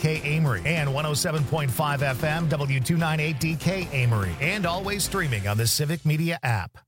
DK Amory, and 107.5 FM W298DK Amory, and always streaming on the Civic Media app.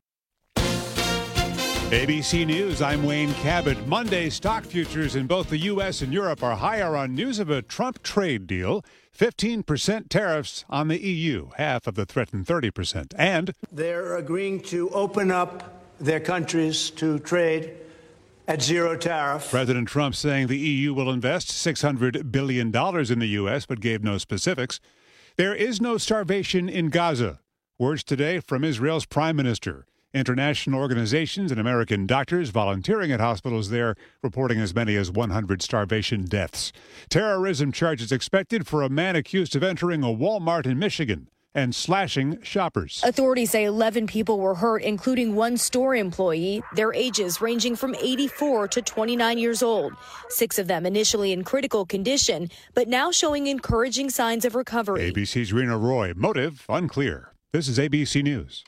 ABC News, I'm Wayne Cabot. Monday, stock futures in both the U.S. and Europe are higher on news of a Trump trade deal, 15% tariffs on the EU, half of the threatened 30%. And they're agreeing to open up their countries to trade at zero tariff. President Trump saying the EU will invest $600 billion in the U.S., but gave no specifics. There is no starvation in Gaza. Words today from Israel's prime minister. International organizations and American doctors volunteering at hospitals there reporting as many as 100 starvation deaths. Terrorism charges expected for a man accused of entering a Walmart in Michigan and slashing shoppers. Authorities say 11 people were hurt, including one store employee, their ages ranging from 84 to 29 years old. 6 of them initially in critical condition, but now showing encouraging signs of recovery. ABC's Rena Roy. Motive unclear. This is ABC News.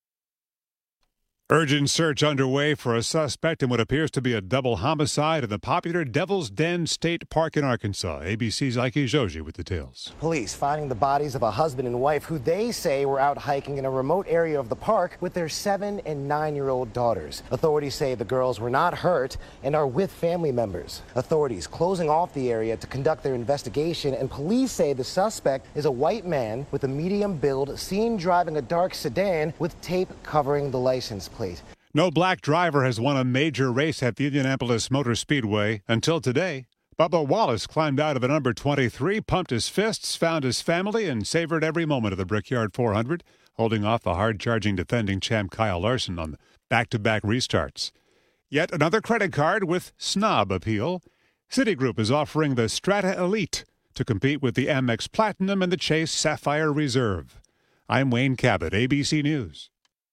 Urgent search underway for a suspect in what appears to be a double homicide in the popular Devil's Den State Park in Arkansas. ABC's Ike Joji with details. Police finding the bodies of a husband and wife who they say were out hiking in a remote area of the park with their 7- and 9-year-old daughters. Authorities say the girls were not hurt and are with family members. Authorities closing off the area to conduct their investigation, and police say the suspect is a white man with a medium build seen driving a dark sedan with tape covering the license plate. No black driver has won a major race at the Indianapolis Motor Speedway until today. Bubba Wallace climbed out of the number 23, pumped his fists, found his family, and savored every moment of the Brickyard 400, holding off the hard-charging defending champ Kyle Larson on the back-to-back restarts. Yet another credit card with snob appeal. Citigroup is offering the Strata Elite to compete with the Amex Platinum and the Chase Sapphire Reserve. I'm Wayne Cabot, ABC News.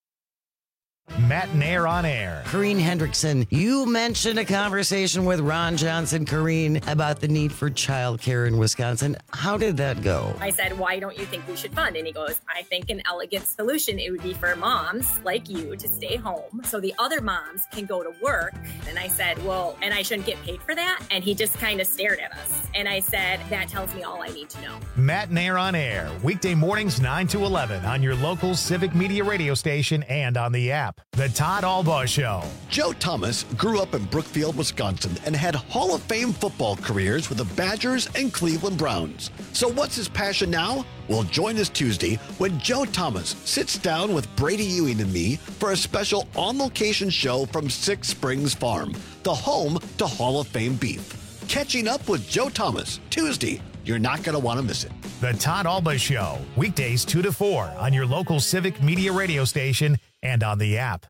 Matt Nair on air. Corrine Hendrickson, you mentioned a conversation with Ron Johnson, Corrine, about the need for childcare in Wisconsin. How did that go? I said, why don't you think we should fund? And he goes, I think an elegant solution, it would be for moms like you to stay home so the other moms can go to work. And I said, well, and I shouldn't get paid for that? And he just kind of stared at us. And I said, that tells me all I need to know. Matt Nair on air. Weekday mornings 9 to 11 on your local Civic Media radio station and on the app. The Todd Albaugh Show. Joe Thomas grew up in Brookfield, Wisconsin, and had Hall of Fame football careers with the Badgers and Cleveland Browns. So what's his passion now? Well, join us Tuesday when Joe Thomas sits down with Brady Ewing and me for a special on-location show from Six Springs Farm, the home to Hall of Fame beef. Catching up with Joe Thomas, Tuesday. You're not going to want to miss it. The Todd Albaugh Show, weekdays 2 to 4 on your local Civic Media radio station and on the app.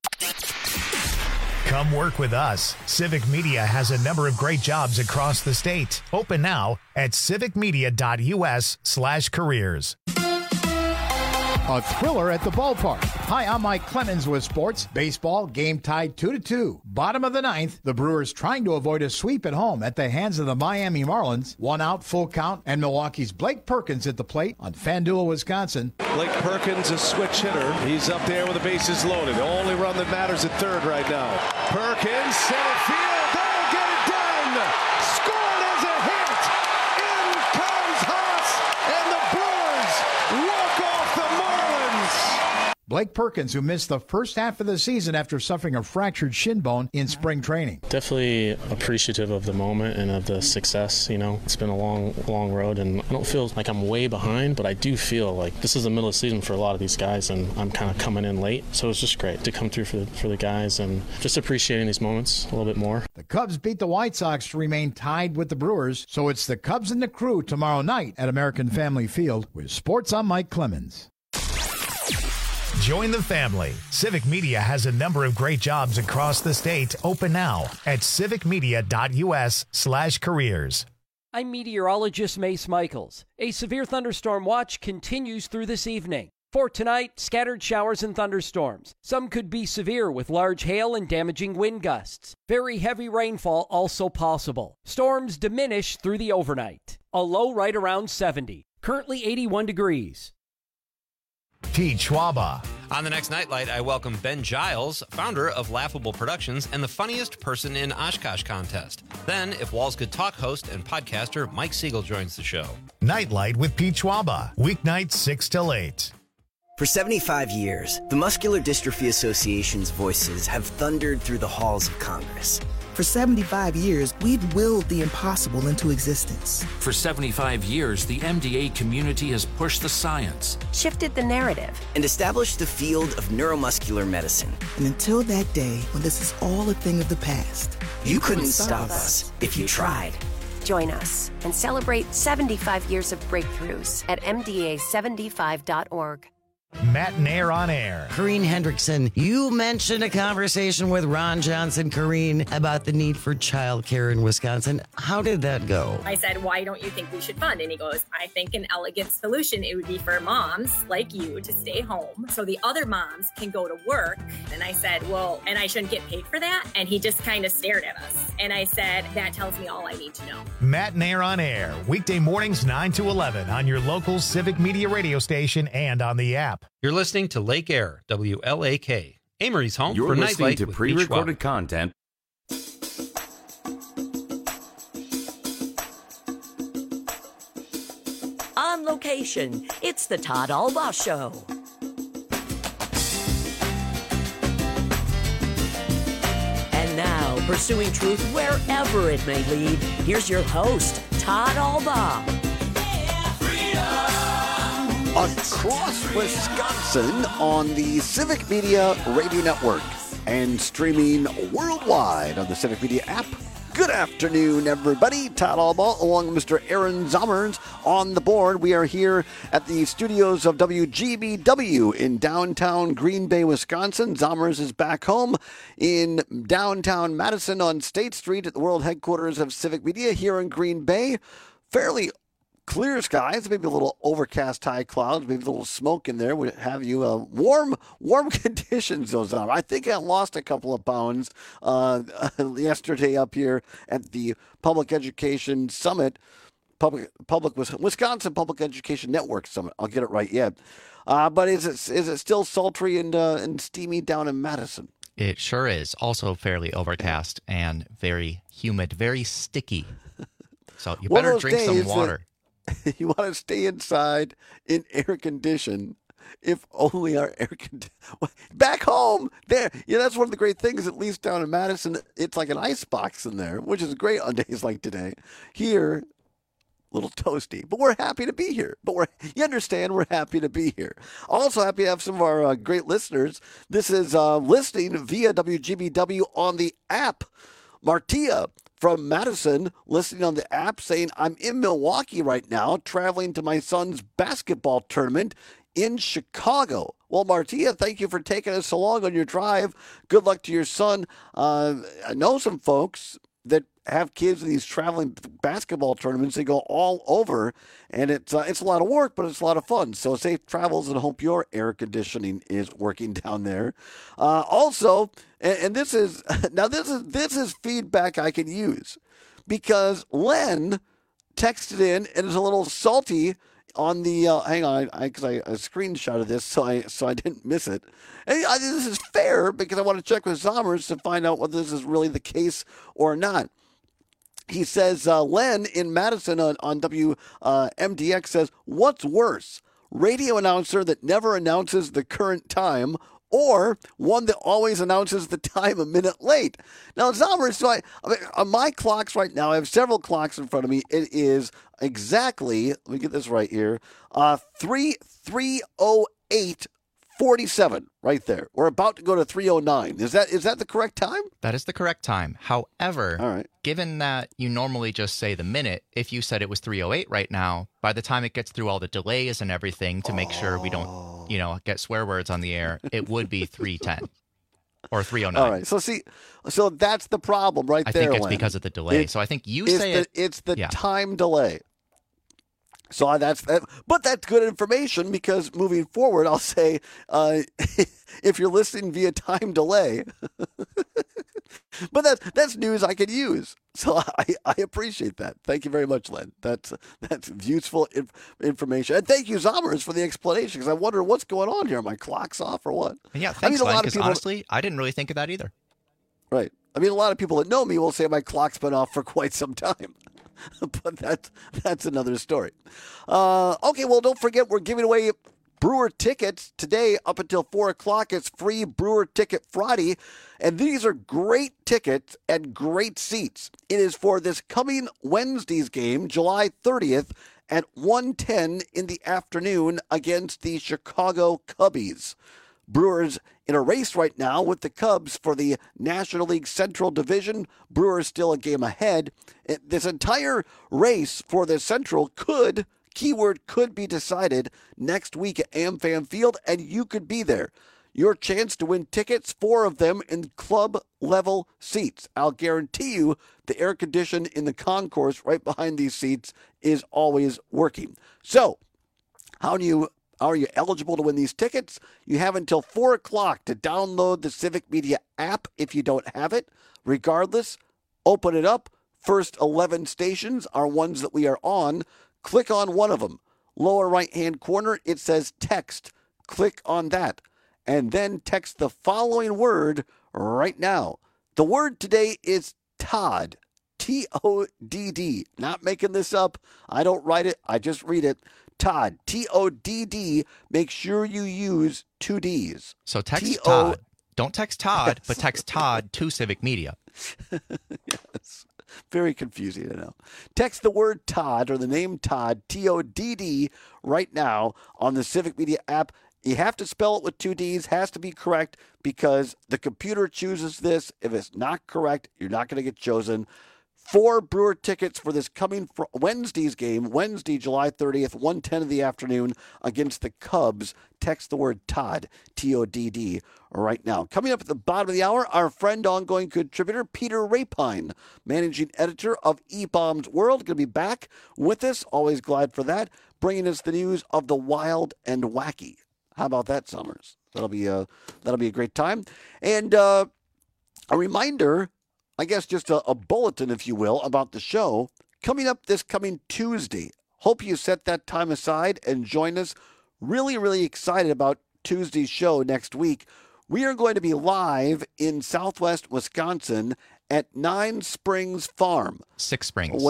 Come work with us. Civic Media has a number of great jobs across the state. Open now at civicmedia.us/careers. A thriller at the ballpark. Hi, I'm Mike Clemens with sports. Baseball, game tied 2-2. Bottom of the 9th, the Brewers trying to avoid a sweep at home at the hands of the Miami Marlins. 1 out, full count, and Milwaukee's Blake Perkins at the plate on FanDuel, Wisconsin. Blake Perkins, a switch hitter. He's up there with the bases loaded. The only run that matters at third right now. Perkins, center field, they'll get it done! Scored as a hit! In comes Haas, and the Brewers walk off the Marlins! Blake Perkins, who missed the first half of the season after suffering a fractured shin bone in spring training. Definitely appreciative of the moment and of the success. You know, it's been a long road, and I don't feel like I'm way behind, but I do feel like this is the middle of the season for a lot of these guys, and I'm kind of coming in late. So it's just great to come through for the guys and just appreciating these moments a little bit more. The Cubs beat the White Sox to remain tied with the Brewers, so it's the Cubs and the Crew tomorrow night at American Family Field with Sports. I'm Mike Clemens. Join the family. Civic Media has a number of great jobs across the state. Open now at civicmedia.us/careers. I'm meteorologist Mace Michaels. A severe thunderstorm watch continues through this evening. For tonight, scattered showers and thunderstorms. Some could be severe with large hail and damaging wind gusts. Very heavy rainfall also possible. Storms diminish through the overnight. A low right around 70. Currently 81 degrees. Pete Schwaba. On the next Nightlight, I welcome Ben Giles, founder of Laughable Productions and the funniest person in Oshkosh contest. Then, If Walls Could Talk host and podcaster Mike Siegel joins the show. Nightlight with Pete Schwaba, weeknights 6 till 8. For 75 years, the Muscular Dystrophy Association's voices have thundered through the halls of Congress. For 75 years, we've willed the impossible into existence. For 75 years, the MDA community has pushed the science, shifted the narrative, and established the field of neuromuscular medicine. And until that day, when this is all a thing of the past, you couldn't stop us if you tried. Join us and celebrate 75 years of breakthroughs at MDA75.org. Matt and Air on Air. Corrine Hendrickson, you mentioned a conversation with Ron Johnson, Corrine, about the need for childcare in Wisconsin. How did that go? I said, why don't you think we should fund? And he goes, I think an elegant solution, it would be for moms like you to stay home so the other moms can go to work. And I said, well, and I shouldn't get paid for that? And he just kind of stared at us. And I said, that tells me all I need to know. Matt and Air on Air, weekday mornings 9 to 11 on your local Civic Media radio station and on the app. You're listening to Lake Air, WLAK. Amory's home You're for listening Nightlight to with pre-recorded content. On location, it's the Todd Albaugh Show. And now, pursuing truth wherever it may lead, here's your host, Todd Albaugh. Across Wisconsin on the Civic Media Radio Network and streaming worldwide on the Civic Media app. Good afternoon, everybody. Todd Albaugh along with Mr. Aaron Zommers on the board. We are here at the studios of WGBW in downtown Green Bay, Wisconsin. Zommers is back home in downtown Madison on State Street at the world headquarters of Civic Media here in Green Bay. Fairly clear skies, maybe a little overcast high clouds, maybe a little smoke in there would have you warm conditions those are. I think I lost a couple of pounds yesterday up here at the Public Education Summit, Wisconsin Public Education Network Summit. I'll get it right yet. But is it still sultry and steamy down in Madison? It sure is. Also fairly overcast and very humid, very sticky. So you better drink some water. You want to stay inside in air condition, if only our air condition. Back home, there. Yeah, that's one of the great things, at least down in Madison. It's like an ice box in there, which is great on days like today. Here, a little toasty, but we're happy to be here. You understand, we're happy to be here. Also happy to have some of our great listeners. This is listening via WGBW on the app. Martia from Madison listening on the app saying, I'm in Milwaukee right now, traveling to my son's basketball tournament in Chicago. Well, Martia, thank you for taking us along on your drive. Good luck to your son. I know some folks that have kids in these traveling basketball tournaments. They go all over, and it's a lot of work, but it's a lot of fun. So safe travels, and hope your air conditioning is working down there. Also, and this is feedback I can use, because Len texted in and is a little salty on the hang on, because I screenshotted this, so I didn't miss it. And this is fair because I want to check with Zommers to find out whether this is really the case or not. He says, Len in Madison on WMDX says, what's worse, radio announcer that never announces the current time, or one that always announces the time a minute late? Now, Zommers, so on my clocks right now, I have several clocks in front of me. It is exactly, let me get this right here, 3:08:47 right there. We're about to go to 3:09. Is that the correct time? That is the correct time. However, all right, given that you normally just say the minute, if you said it was 3:08 right now, by the time it gets through all the delays and everything to make sure we don't, get swear words on the air, it would be 3:10 or 3:09. All right. So that's the problem right there. I think it's Len. because of the delay. So I think it's the time delay. So that's that. But that's good information because moving forward, I'll say if you're listening via time delay, but that's news I could use. So I appreciate that. Thank you very much, Len. That's useful information. And thank you, Zommers, for the explanation because I wonder what's going on here. My clock's off or what? And yeah, thanks, Len, because honestly, I didn't really think of that either. Right. I mean, a lot of people that know me will say my clock's been off for quite some time. But that's another story. Okay, well, don't forget we're giving away Brewer tickets today up until 4 o'clock. It's free Brewer Ticket Friday. And these are great tickets and great seats. It is for this coming Wednesday's game, July 30th at 1:10 in the afternoon against the Chicago Cubbies. Brewers in a race right now with the Cubs for the National League Central Division. Brewers still a game ahead. This entire race for the Central could be decided next week at AmFam Field, and you could be there. Your chance to win tickets, 4 of them in club-level seats. I'll guarantee you the air condition in the concourse right behind these seats is always working. So, how are you eligible to win these tickets? You have until 4 o'clock to download the Civic Media app if you don't have it. Regardless, open it up. First 11 stations are ones that we are on. Click on one of them. Lower right-hand corner, it says text. Click on that. And then text the following word right now. The word today is Todd. T-O-D-D. Not making this up. I don't write it. I just read it. Todd, T-O-D-D. Make sure you use 2 Ds. So text Todd. Don't text Todd, but text Todd to Civic Media. Yes. Very confusing, I know. Text the word Todd or the name Todd, T-O-D-D, right now on the Civic Media app. You have to spell it with 2 Ds, has to be correct because the computer chooses this. If it's not correct, you're not going to get chosen. 4 Brewer tickets for this coming Wednesday's game, Wednesday, July 30th, 1:10 in the afternoon against the Cubs. Text the word Todd, T-O-D-D, right now. Coming up at the bottom of the hour, our friend, ongoing contributor, Peter Rapine, managing editor of E-Bombs World, going to be back with us. Always glad for that. Bringing us the news of the wild and wacky. How about that, Summers? That'll be a great time. And a reminder, I guess just a bulletin, if you will, about the show. Coming up this coming Tuesday. Hope you set that time aside and join us. Really, really excited about Tuesday's show next week. We are going to be live in Southwest Wisconsin at 9 Springs Farm. 6 Springs.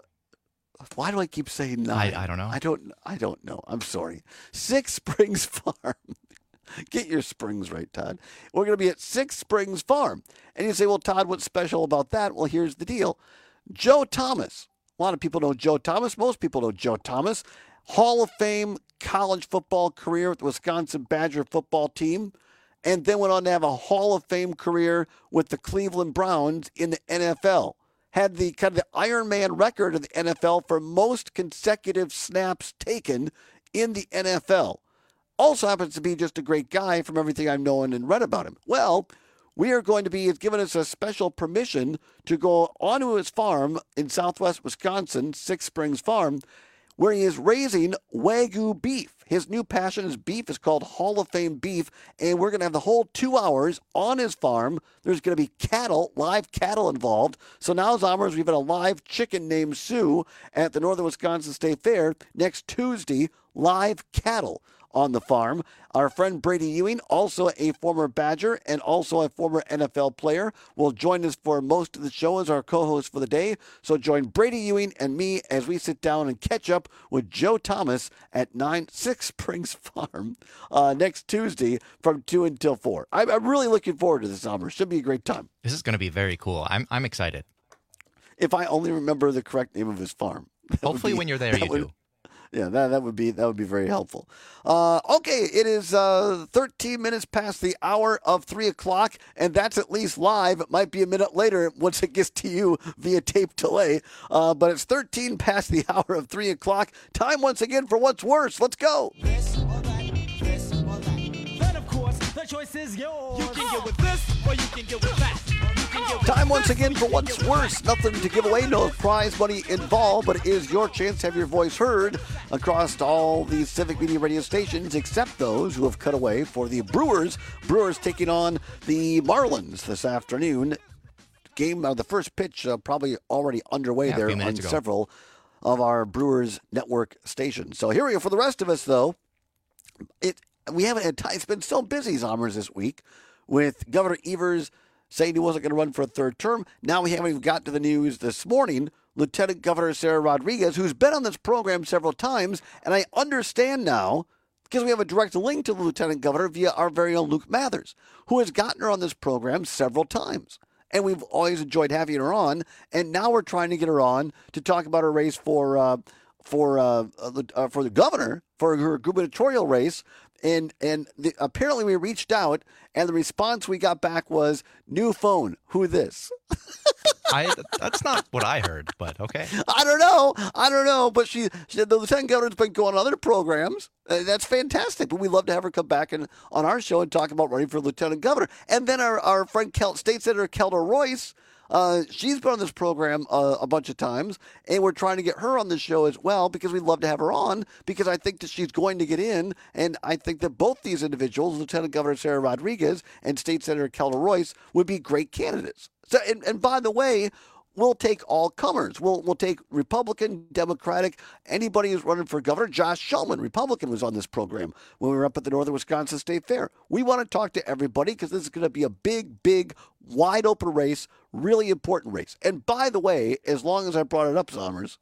Why do I keep saying 9? I don't know. I don't know. I'm sorry. 6 Springs Farm. Get your springs right, Todd. We're going to be at 6 Springs Farm. And you say, well, Todd, what's special about that? Well, here's the deal. Joe Thomas. A lot of people know Joe Thomas. Most people know Joe Thomas. Hall of Fame college football career with the Wisconsin Badger football team. And then went on to have a Hall of Fame career with the Cleveland Browns in the NFL. Had the kind of the Iron Man record of the NFL for most consecutive snaps taken in the NFL. Also happens to be just a great guy from everything I've known and read about him. Well, he's given us a special permission to go onto his farm in Southwest Wisconsin, 6 Springs Farm, where he is raising Wagyu beef. His new passion, his beef, is called Hall of Fame beef, and we're going to have the whole 2 hours on his farm. There's going to be live cattle involved. So now, Zommers, we've got a live chicken named Sue at the Northern Wisconsin State Fair next Tuesday, live cattle on the farm. Our friend Brady Ewing, also a former Badger and also a former NFL player, will join us for most of the show as our co-host for the day. So join Brady Ewing and me as we sit down and catch up with Joe Thomas at 6 Springs Farm next Tuesday from 2 until 4. I'm really looking forward to this summer. Should be a great time. This is going to be very cool. I'm excited. If I only remember the correct name of his farm. Hopefully when you're there, you do. Yeah, that would be very helpful. Okay, it is 13 minutes past the hour of 3 o'clock, and that's at least live. It might be a minute later once it gets to you via tape delay, but it's 13 past the hour of 3 o'clock. Time once again for What's Worse. Let's go. This or that. Then, of course, the choice is yours. You can get with this or you can get with that. You can Time once again for What's Worse. Nothing to give away, no prize money involved, but it is your chance to have your voice heard across all these Civic Media radio stations, except those who have cut away for the Brewers. Brewers taking on the Marlins this afternoon. Game, the first pitch probably already underway there on several of our Brewers network stations. So here we go. For the rest of us, though, we haven't had time. It's been so busy, Zommers, this week, with Governor Evers saying he wasn't going to run for a third term. Now we haven't even got to the news this morning. Lieutenant Governor Sarah Rodriguez, who's been on this program several times, and I understand now, because we have a direct link to the Lieutenant Governor via our very own Luke Mathers, who has gotten her on this program several times. And we've always enjoyed having her on, and now we're trying to get her on to talk about her race for the governor, for her gubernatorial race. And apparently we reached out, and the response we got back was, new phone, who this? That's not what I heard, but okay. I don't know. But she the Lieutenant Governor's been going on other programs. That's fantastic. But we'd love to have her come back on our show and talk about running for Lieutenant Governor. And then our friend State Senator Kelda Royce, she's been on this program a bunch of times, and we're trying to get her on the show as well because we'd love to have her on because I think that she's going to get in, and I think that both these individuals, Lieutenant Governor Sarah Rodriguez and State Senator Kelda Royce, would be great candidates. So, and by the way, we'll take all comers. We'll take Republican, Democratic, anybody who's running for governor. Josh Shulman, Republican, was on this program when we were up at the Northern Wisconsin State Fair. We want to talk to everybody because this is going to be a big, wide open race, really important race. And by the way, as long as I brought it up, Zommers,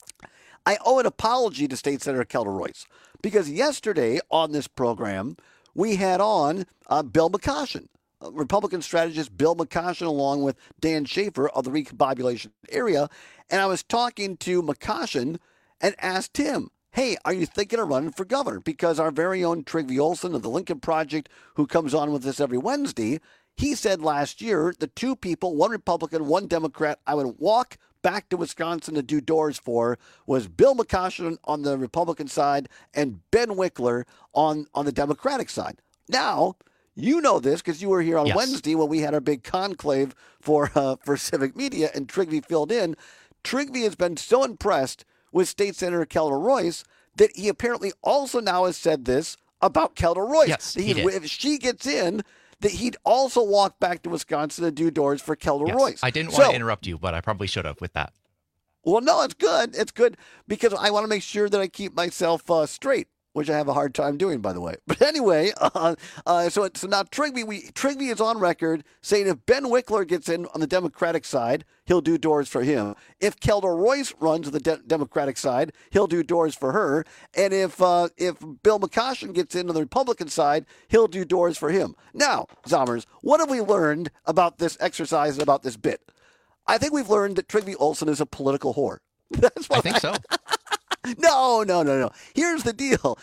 I owe an apology to State Senator Kelda Royce because yesterday on this program, we had on Bill McCoshen. Republican strategist Bill McCoshen along with Dan Schaefer of the recombobulation area. And I was talking to McCoshen and asked him, hey, are you thinking of running for governor? Because our very own Trygve Olson of the Lincoln Project, who comes on with us every Wednesday, he said last year the two people, one Republican, one Democrat, I would walk back to Wisconsin to do doors for was Bill McCoshen on the Republican side and Ben Wickler on the Democratic side. Now, you know this because you were here on Wednesday when we had our big conclave for Civic Media and Trygve filled in. Trygve has been so impressed with State Senator Kelda Royce that he apparently also now has said this about Kelda Royce. Yes, he did. If she gets in, that he'd also walk back to Wisconsin and do doors for Kelda Royce. I didn't want to interrupt you, but I probably should have with that. Well, no, it's good. It's good because I want to make sure that I keep myself straight, which I have a hard time doing, by the way. But anyway, so now Trygve is on record saying if Ben Wickler gets in on the Democratic side, he'll do doors for him. If Kelda Royce runs the Democratic side, he'll do doors for her. And if Bill McCoshen gets in on the Republican side, he'll do doors for him. Now, Zommers, what have we learned about this exercise and about this bit? I think we've learned that Trygve Olson is a political whore. That's what I think so. No. Here's the deal.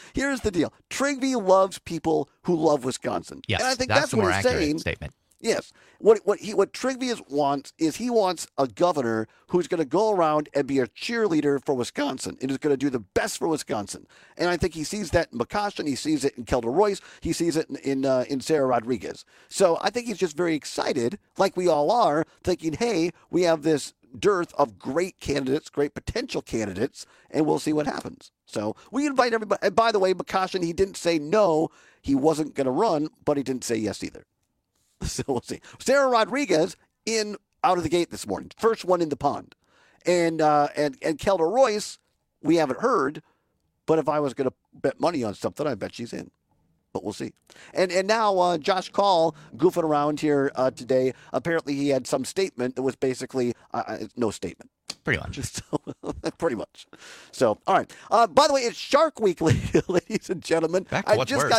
Trygve loves people who love Wisconsin. Yes, and I think that's the what more he's accurate saying. statement. Yes. What Trygve wants is he wants a governor who's going to go around and be a cheerleader for Wisconsin and is going to do the best for Wisconsin. And I think he sees that in McCoshen. He sees it in Kelda Royce. He sees it in Sarah Rodriguez. So I think he's just very excited, like we all are, thinking, hey, we have this dearth of great candidates, great potential candidates, and we'll see what happens. So we invite everybody. And by the way, McCoshen, he didn't say no, he wasn't going to run, but he didn't say yes either. So we'll see. Sarah Rodriguez out of the gate this morning, first one in the pond, and Kelda Royce, we haven't heard, but if I was going to bet money on something, I bet she's in. But we'll see. And now Josh Call goofing around here today. Apparently he had some statement that was basically no statement. Pretty much. Pretty much. So, all right. By the way, it's Shark Week, ladies and gentlemen. I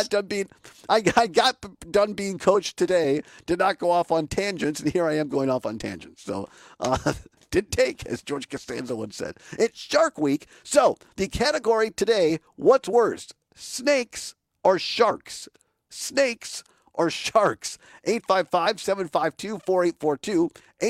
got done being coached today. Did not go off on tangents, and here I am going off on tangents. So, didn't take, as George Costanza once said. It's Shark Week. So, the category today, what's worse, snakes or sharks? Snakes or sharks? 855-752-4842.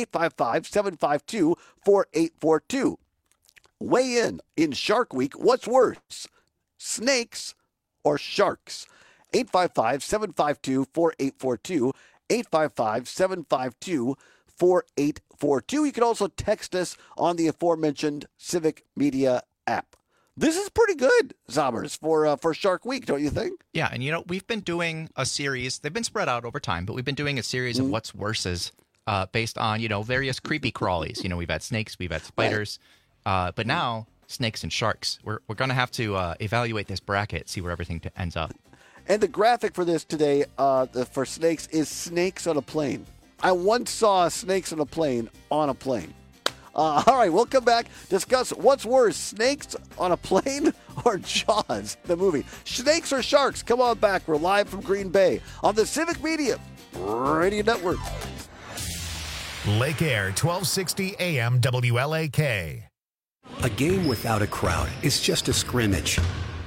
855-752-4842. Weigh in Shark Week. What's worse, snakes or sharks? 855-752-4842. 4842. You can also text us on the aforementioned Civic Media app. This is pretty good, Zommers, for Shark Week, don't you think? Yeah, and we've been doing a series. They've been spread out over time, but we've been doing a series of what's worses based on, various creepy crawlies. We've had snakes, we've had spiders, but now snakes and sharks. We're going to have to evaluate this bracket, see where everything ends up. And the graphic for this today for snakes is snakes on a plane. I once saw snakes on a plane on a plane. All right, we'll come back, discuss what's worse, snakes on a plane or Jaws, the movie. Snakes or sharks? Come on back. We're live from Green Bay on the Civic Media Radio Network. Lake Air, 1260 AM WLAK. A game without a crowd is just a scrimmage.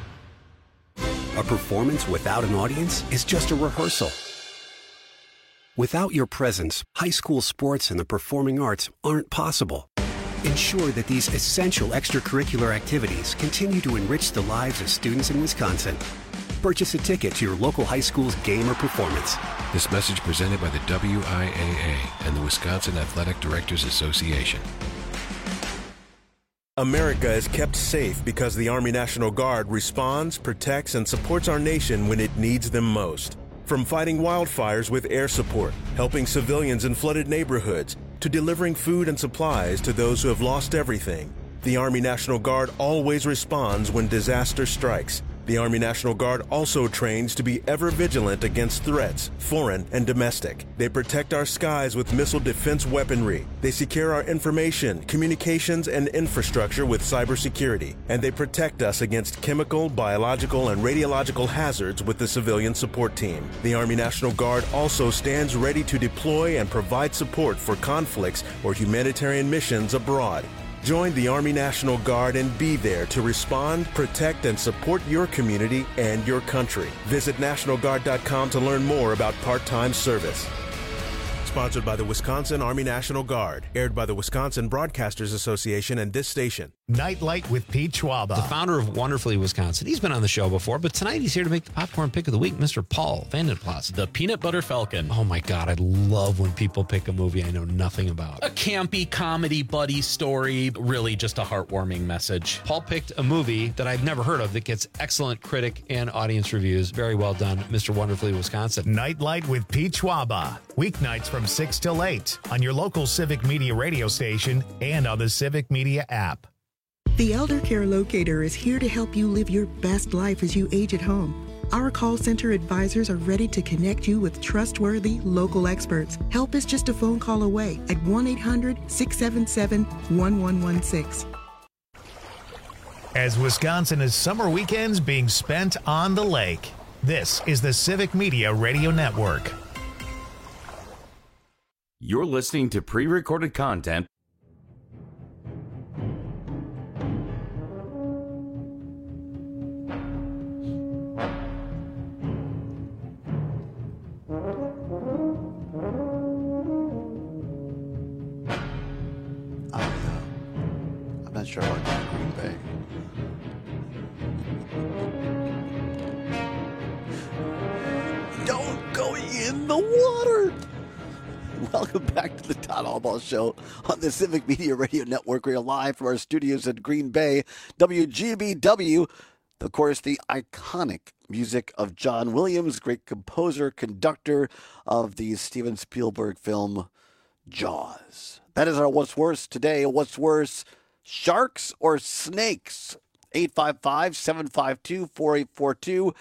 A performance without an audience is just a rehearsal. Without your presence, high school sports and the performing arts aren't possible. Ensure that these essential extracurricular activities continue to enrich the lives of students in Wisconsin. Purchase a ticket to your local high school's game or performance. This message presented by the WIAA and the Wisconsin Athletic Directors Association. America is kept safe because the Army National Guard responds, protects, and supports our nation when it needs them most. From fighting wildfires with air support, helping civilians in flooded neighborhoods, to delivering food and supplies to those who have lost everything, the Army National Guard always responds when disaster strikes. The Army National Guard also trains to be ever vigilant against threats, foreign and domestic. They protect our skies with missile defense weaponry. They secure our information, communications, and infrastructure with cybersecurity. And they protect us against chemical, biological, and radiological hazards with the civilian support team. The Army National Guard also stands ready to deploy and provide support for conflicts or humanitarian missions abroad. Join the Army National Guard and be there to respond, protect, and support your community and your country. Visit NationalGuard.com to learn more about part-time service. Sponsored by the Wisconsin Army National Guard. Aired by the Wisconsin Broadcasters Association and this station. Nightlight with Pete Schwaba. The founder of Wonderfully Wisconsin. He's been on the show before, but tonight he's here to make the popcorn pick of the week, Mr. Paul Vandenplas. The Peanut Butter Falcon. Oh my God, I love when people pick a movie I know nothing about. A campy comedy buddy story, really just a heartwarming message. Paul picked a movie that I've never heard of that gets excellent critic and audience reviews. Very well done, Mr. Wonderfully Wisconsin. Nightlight with Pete Schwaba. Weeknights from 6 till 8 on your local Civic Media radio station and on the Civic Media app. The Elder Care Locator is here to help you live your best life as you age at home. Our call center advisors are ready to connect you with trustworthy local experts. Help is just a phone call away at 1-800-677-1116. As Wisconsin is summer weekends being spent on the lake, this is the Civic Media Radio Network. You're listening to pre-recorded content. I'm not sure I want to go to Green Bay. Don't go in the water. Welcome back to the Todd Albaugh Show on the Civic Media Radio Network. We're live from our studios at Green Bay, WGBW. Of course, the iconic music of John Williams, great composer, conductor of the Steven Spielberg film Jaws. That is our What's Worse today. What's worse, sharks or snakes? 855-752-4842,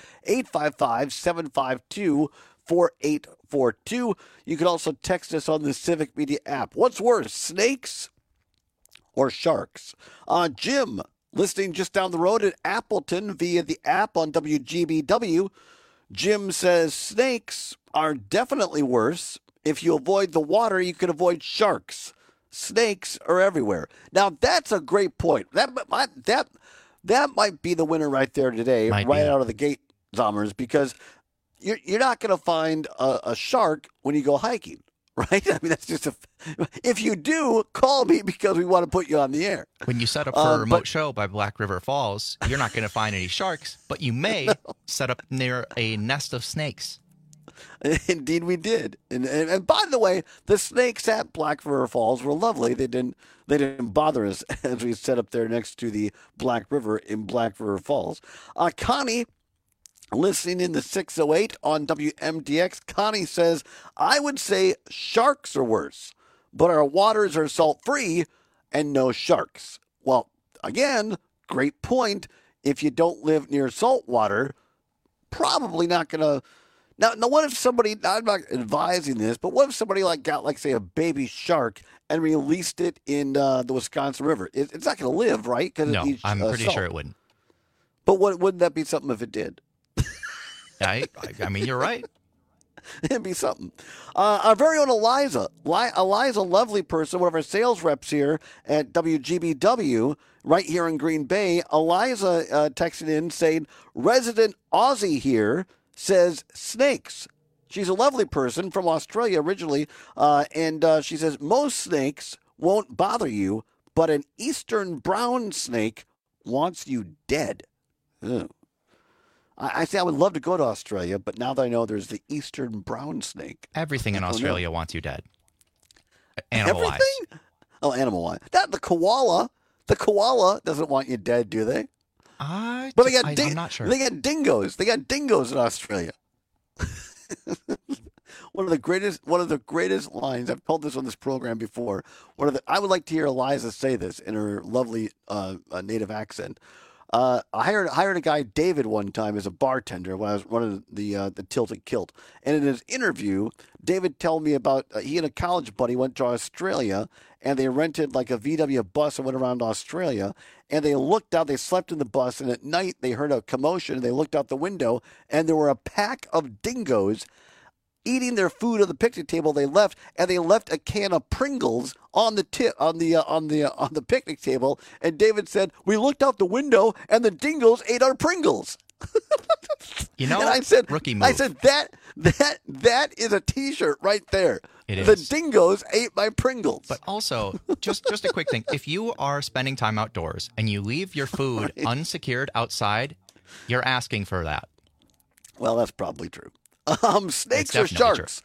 855-752-4842. You can also text us on the Civic Media app. What's worse, snakes or sharks? Jim, listening just down the road at Appleton via the app on WGBW. Jim says snakes are definitely worse. If you avoid the water, you can avoid sharks. Snakes are everywhere. Now, that's a great point. That might be the winner right there today, out of the gate, Zommers, because you're not going to find a shark when you go hiking, right? I mean, that's just if you do, call me because we want to put you on the air. When you set up for a remote show by Black River Falls, you're not going to find any sharks, but you may set up near a nest of snakes. Indeed, we did. And by the way, the snakes at Black River Falls were lovely. They didn't bother us as we sat up there next to the Black River in Black River Falls. Connie, listening in the 608 on WMDX, Connie says, I would say sharks are worse, but our waters are salt-free and no sharks. Well, again, great point. If you don't live near salt water, probably not going to... Now, what if somebody, I'm not advising this, but what if somebody got, say, a baby shark and released it in the Wisconsin River? It's not going to live, right? No, I'm pretty sure it wouldn't. But wouldn't that be something if it did? I mean, you're right. It'd be something. Our very own Eliza. Eliza, lovely person, one of our sales reps here at WGBW, right here in Green Bay. Eliza texted in saying, resident Aussie here says snakes. She's a lovely person from Australia originally, and she says most snakes won't bother you, but an eastern brown snake wants you dead. Ugh. I say I would love to go to Australia, but now that I know there's the eastern brown snake. Everything in Australia wants you dead. Animal-wise. Everything? Oh, animal-wise. Not the koala. The koala doesn't want you dead, do they? But I'm not sure. They got dingoes. They got dingoes in Australia. One of the greatest lines. I've told this on this program before. I would like to hear Eliza say this in her lovely native accent. I hired a guy, David, one time as a bartender when I was running the Tilted Kilt. And in his interview, David told me about he and a college buddy went to Australia and they rented like a VW bus and went around Australia. And they looked out, they slept in the bus, and at night they heard a commotion. And they looked out the window and there were a pack of dingoes eating their food on the picnic table. They left, and they left a can of Pringles on the picnic table. And David said, "We looked out the window, and the dingoes ate our Pringles." And I said, rookie move. I said that is a T-shirt right there. It The is. dingoes ate my Pringles. But also, just a quick thing: if you are spending time outdoors and you leave your food unsecured outside, you're asking for that. Well, that's probably true. Snakes or It's definitely sharks?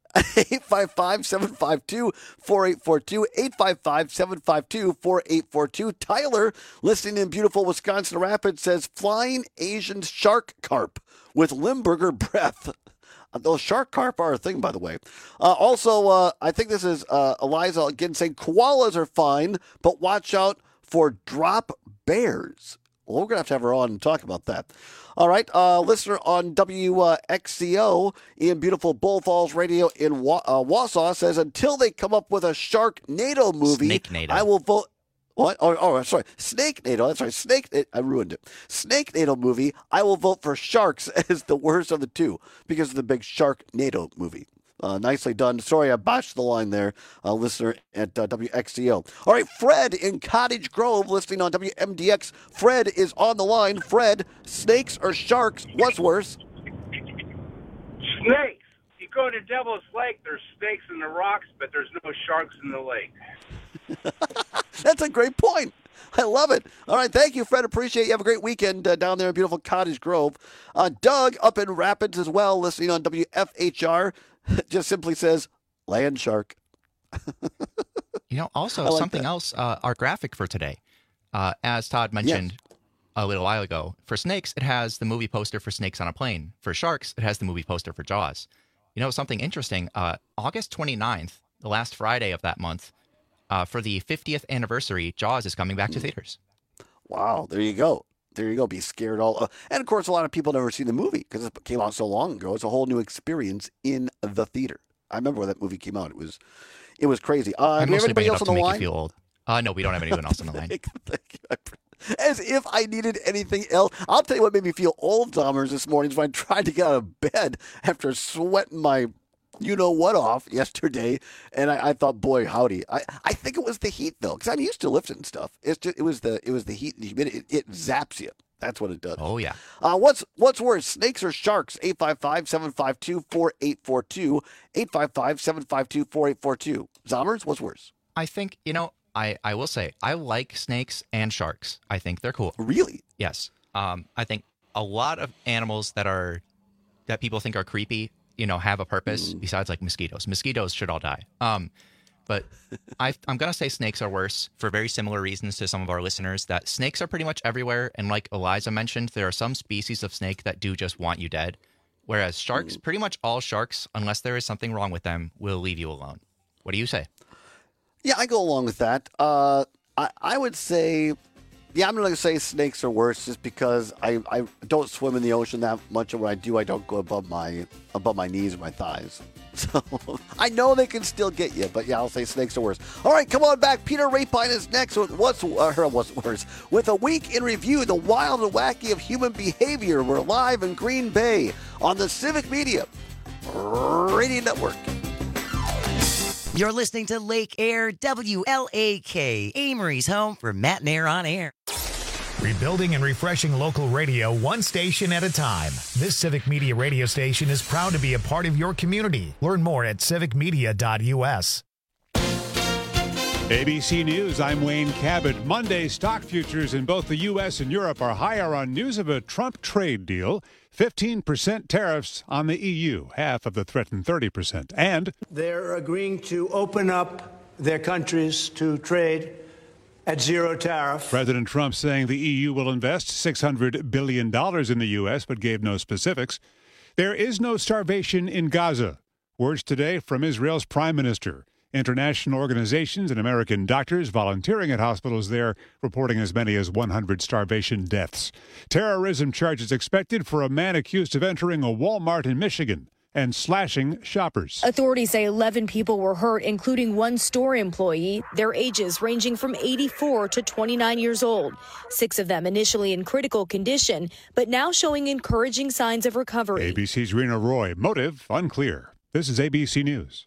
855-752-4842. 855-752-4842. Tyler, listening in beautiful Wisconsin Rapids, says flying Asian shark carp with Limburger breath. Those shark carp are a thing, by the way. Also, I think this is Eliza again saying koalas are fine, but watch out for drop bears. Well, we're going to have her on and talk about that. All right, listener on WXCO in beautiful Bull Falls Radio in Wausau says, until they come up with a Sharknado movie, Snake-nado. I will vote. What? Oh, sorry. Snake-nado. That's right. I ruined it. Snake-nado movie, I will vote for Sharks as the worst of the two because of the big Sharknado movie. Nicely done. Sorry, I botched the line there, listener at WXCO. All right, Fred in Cottage Grove, listening on WMDX. Fred is on the line. Fred, snakes or sharks? What's worse? Snakes. You go to Devil's Lake, there's snakes in the rocks, but there's no sharks in the lake. That's a great point. I love it. All right, thank you, Fred. Appreciate you. Have a great weekend down there in beautiful Cottage Grove. Doug up in Rapids as well, listening on WFHR. Just simply says, land shark. Also like something that. else, our graphic for today, as Todd mentioned a little while ago, for snakes, it has the movie poster for Snakes on a Plane. For sharks, it has the movie poster for Jaws. Something interesting, August 29th, the last Friday of that month, for the 50th anniversary, Jaws is coming back to theaters. Wow, there you go. There you go. Be scared all. And of course, a lot of people never seen the movie because it came out so long ago. It's a whole new experience in the theater. I remember when that movie came out. It was crazy. Do we have anybody else on the make line? you feel old. No, we don't have anyone else on the line. Thank you. As if I needed anything else. I'll tell you what made me feel old, Dahmers, this morning is when I tried to get out of bed after sweating my you-know-what off yesterday, and I thought, boy, howdy. I think it was the heat, though, because I'm used to lifting stuff. It was the heat and the humidity. It zaps you. That's what it does. Oh, yeah. What's worse, snakes or sharks? 855-752-4842. 855-752-4842. Zommers, what's worse? I think, I will say, I like snakes and sharks. I think they're cool. Really? Yes. I think a lot of animals that people think are creepy, have a purpose besides like mosquitoes. Mosquitoes should all die. But I'm going to say snakes are worse for very similar reasons to some of our listeners, that snakes are pretty much everywhere. And like Eliza mentioned, there are some species of snake that do just want you dead. Whereas sharks, pretty much all sharks, unless there is something wrong with them, will leave you alone. What do you say? Yeah, I go along with that. I would say, I'm going to say snakes are worse just because I don't swim in the ocean that much. And when I do, I don't go above my knees or my thighs. So I know they can still get you, but I'll say snakes are worse. All right, come on back. Peter Rapine is next with what's worse. With a week in review, the wild and wacky of human behavior. We're live in Green Bay on the Civic Media Radio Network. You're listening to Lake Air WLAK, Amory's home for Matt and Air on Air. Rebuilding and refreshing local radio one station at a time. This Civic Media radio station is proud to be a part of your community. Learn more at civicmedia.us. ABC News, I'm Wayne Cabot. Monday, stock futures in both the U.S. and Europe are higher on news of a Trump trade deal. 15% tariffs on the EU, half of the threatened 30%. And they're agreeing to open up their countries to trade at zero tariff. President Trump saying the EU will invest $600 billion in the U.S., but gave no specifics. There is no starvation in Gaza. Words today from Israel's prime minister. International organizations and American doctors volunteering at hospitals there reporting as many as 100 starvation deaths. Terrorism charges expected for a man accused of entering a Walmart in Michigan and slashing shoppers. Authorities say 11 people were hurt, including one store employee, their ages ranging from 84 to 29 years old. 6 of them initially in critical condition, but now showing encouraging signs of recovery. ABC's Rena Roy. Motive unclear. This is ABC News.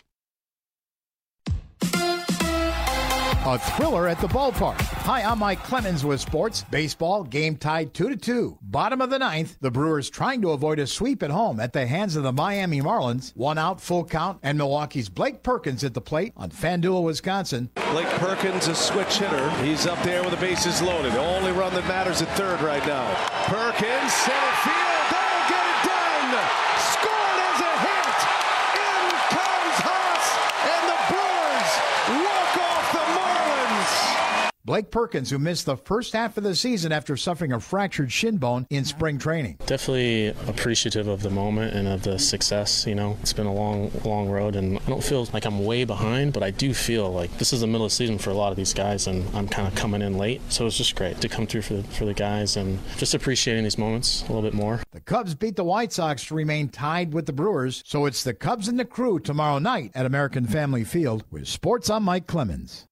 A thriller at the ballpark. Hi, I'm Mike Clemens with sports. Baseball, game tied 2-2. Bottom of the ninth, the Brewers trying to avoid a sweep at home at the hands of the Miami Marlins. 1 out, full count, and Milwaukee's Blake Perkins at the plate on FanDuel, Wisconsin. Blake Perkins, a switch hitter. He's up there with the bases loaded. The only run that matters at third right now. Perkins, center field. That'll get it done. Scored as a hit. In comes Haas, and the Brewers walk off the Marlins. Blake Perkins, who missed the first half of the season after suffering a fractured shin bone in spring training. Definitely appreciative of the moment and of the success. It's been a long road, and I don't feel like I'm way behind, but I do feel like this is the middle of the season for a lot of these guys, and I'm kind of coming in late. So it's just great to come through for the guys and just appreciating these moments a little bit more. The Cubs beat the White Sox to remain tied with the Brewers, so it's the Cubs and the Crew tomorrow night at American Family Field. With sports, I'm Mike Clemens.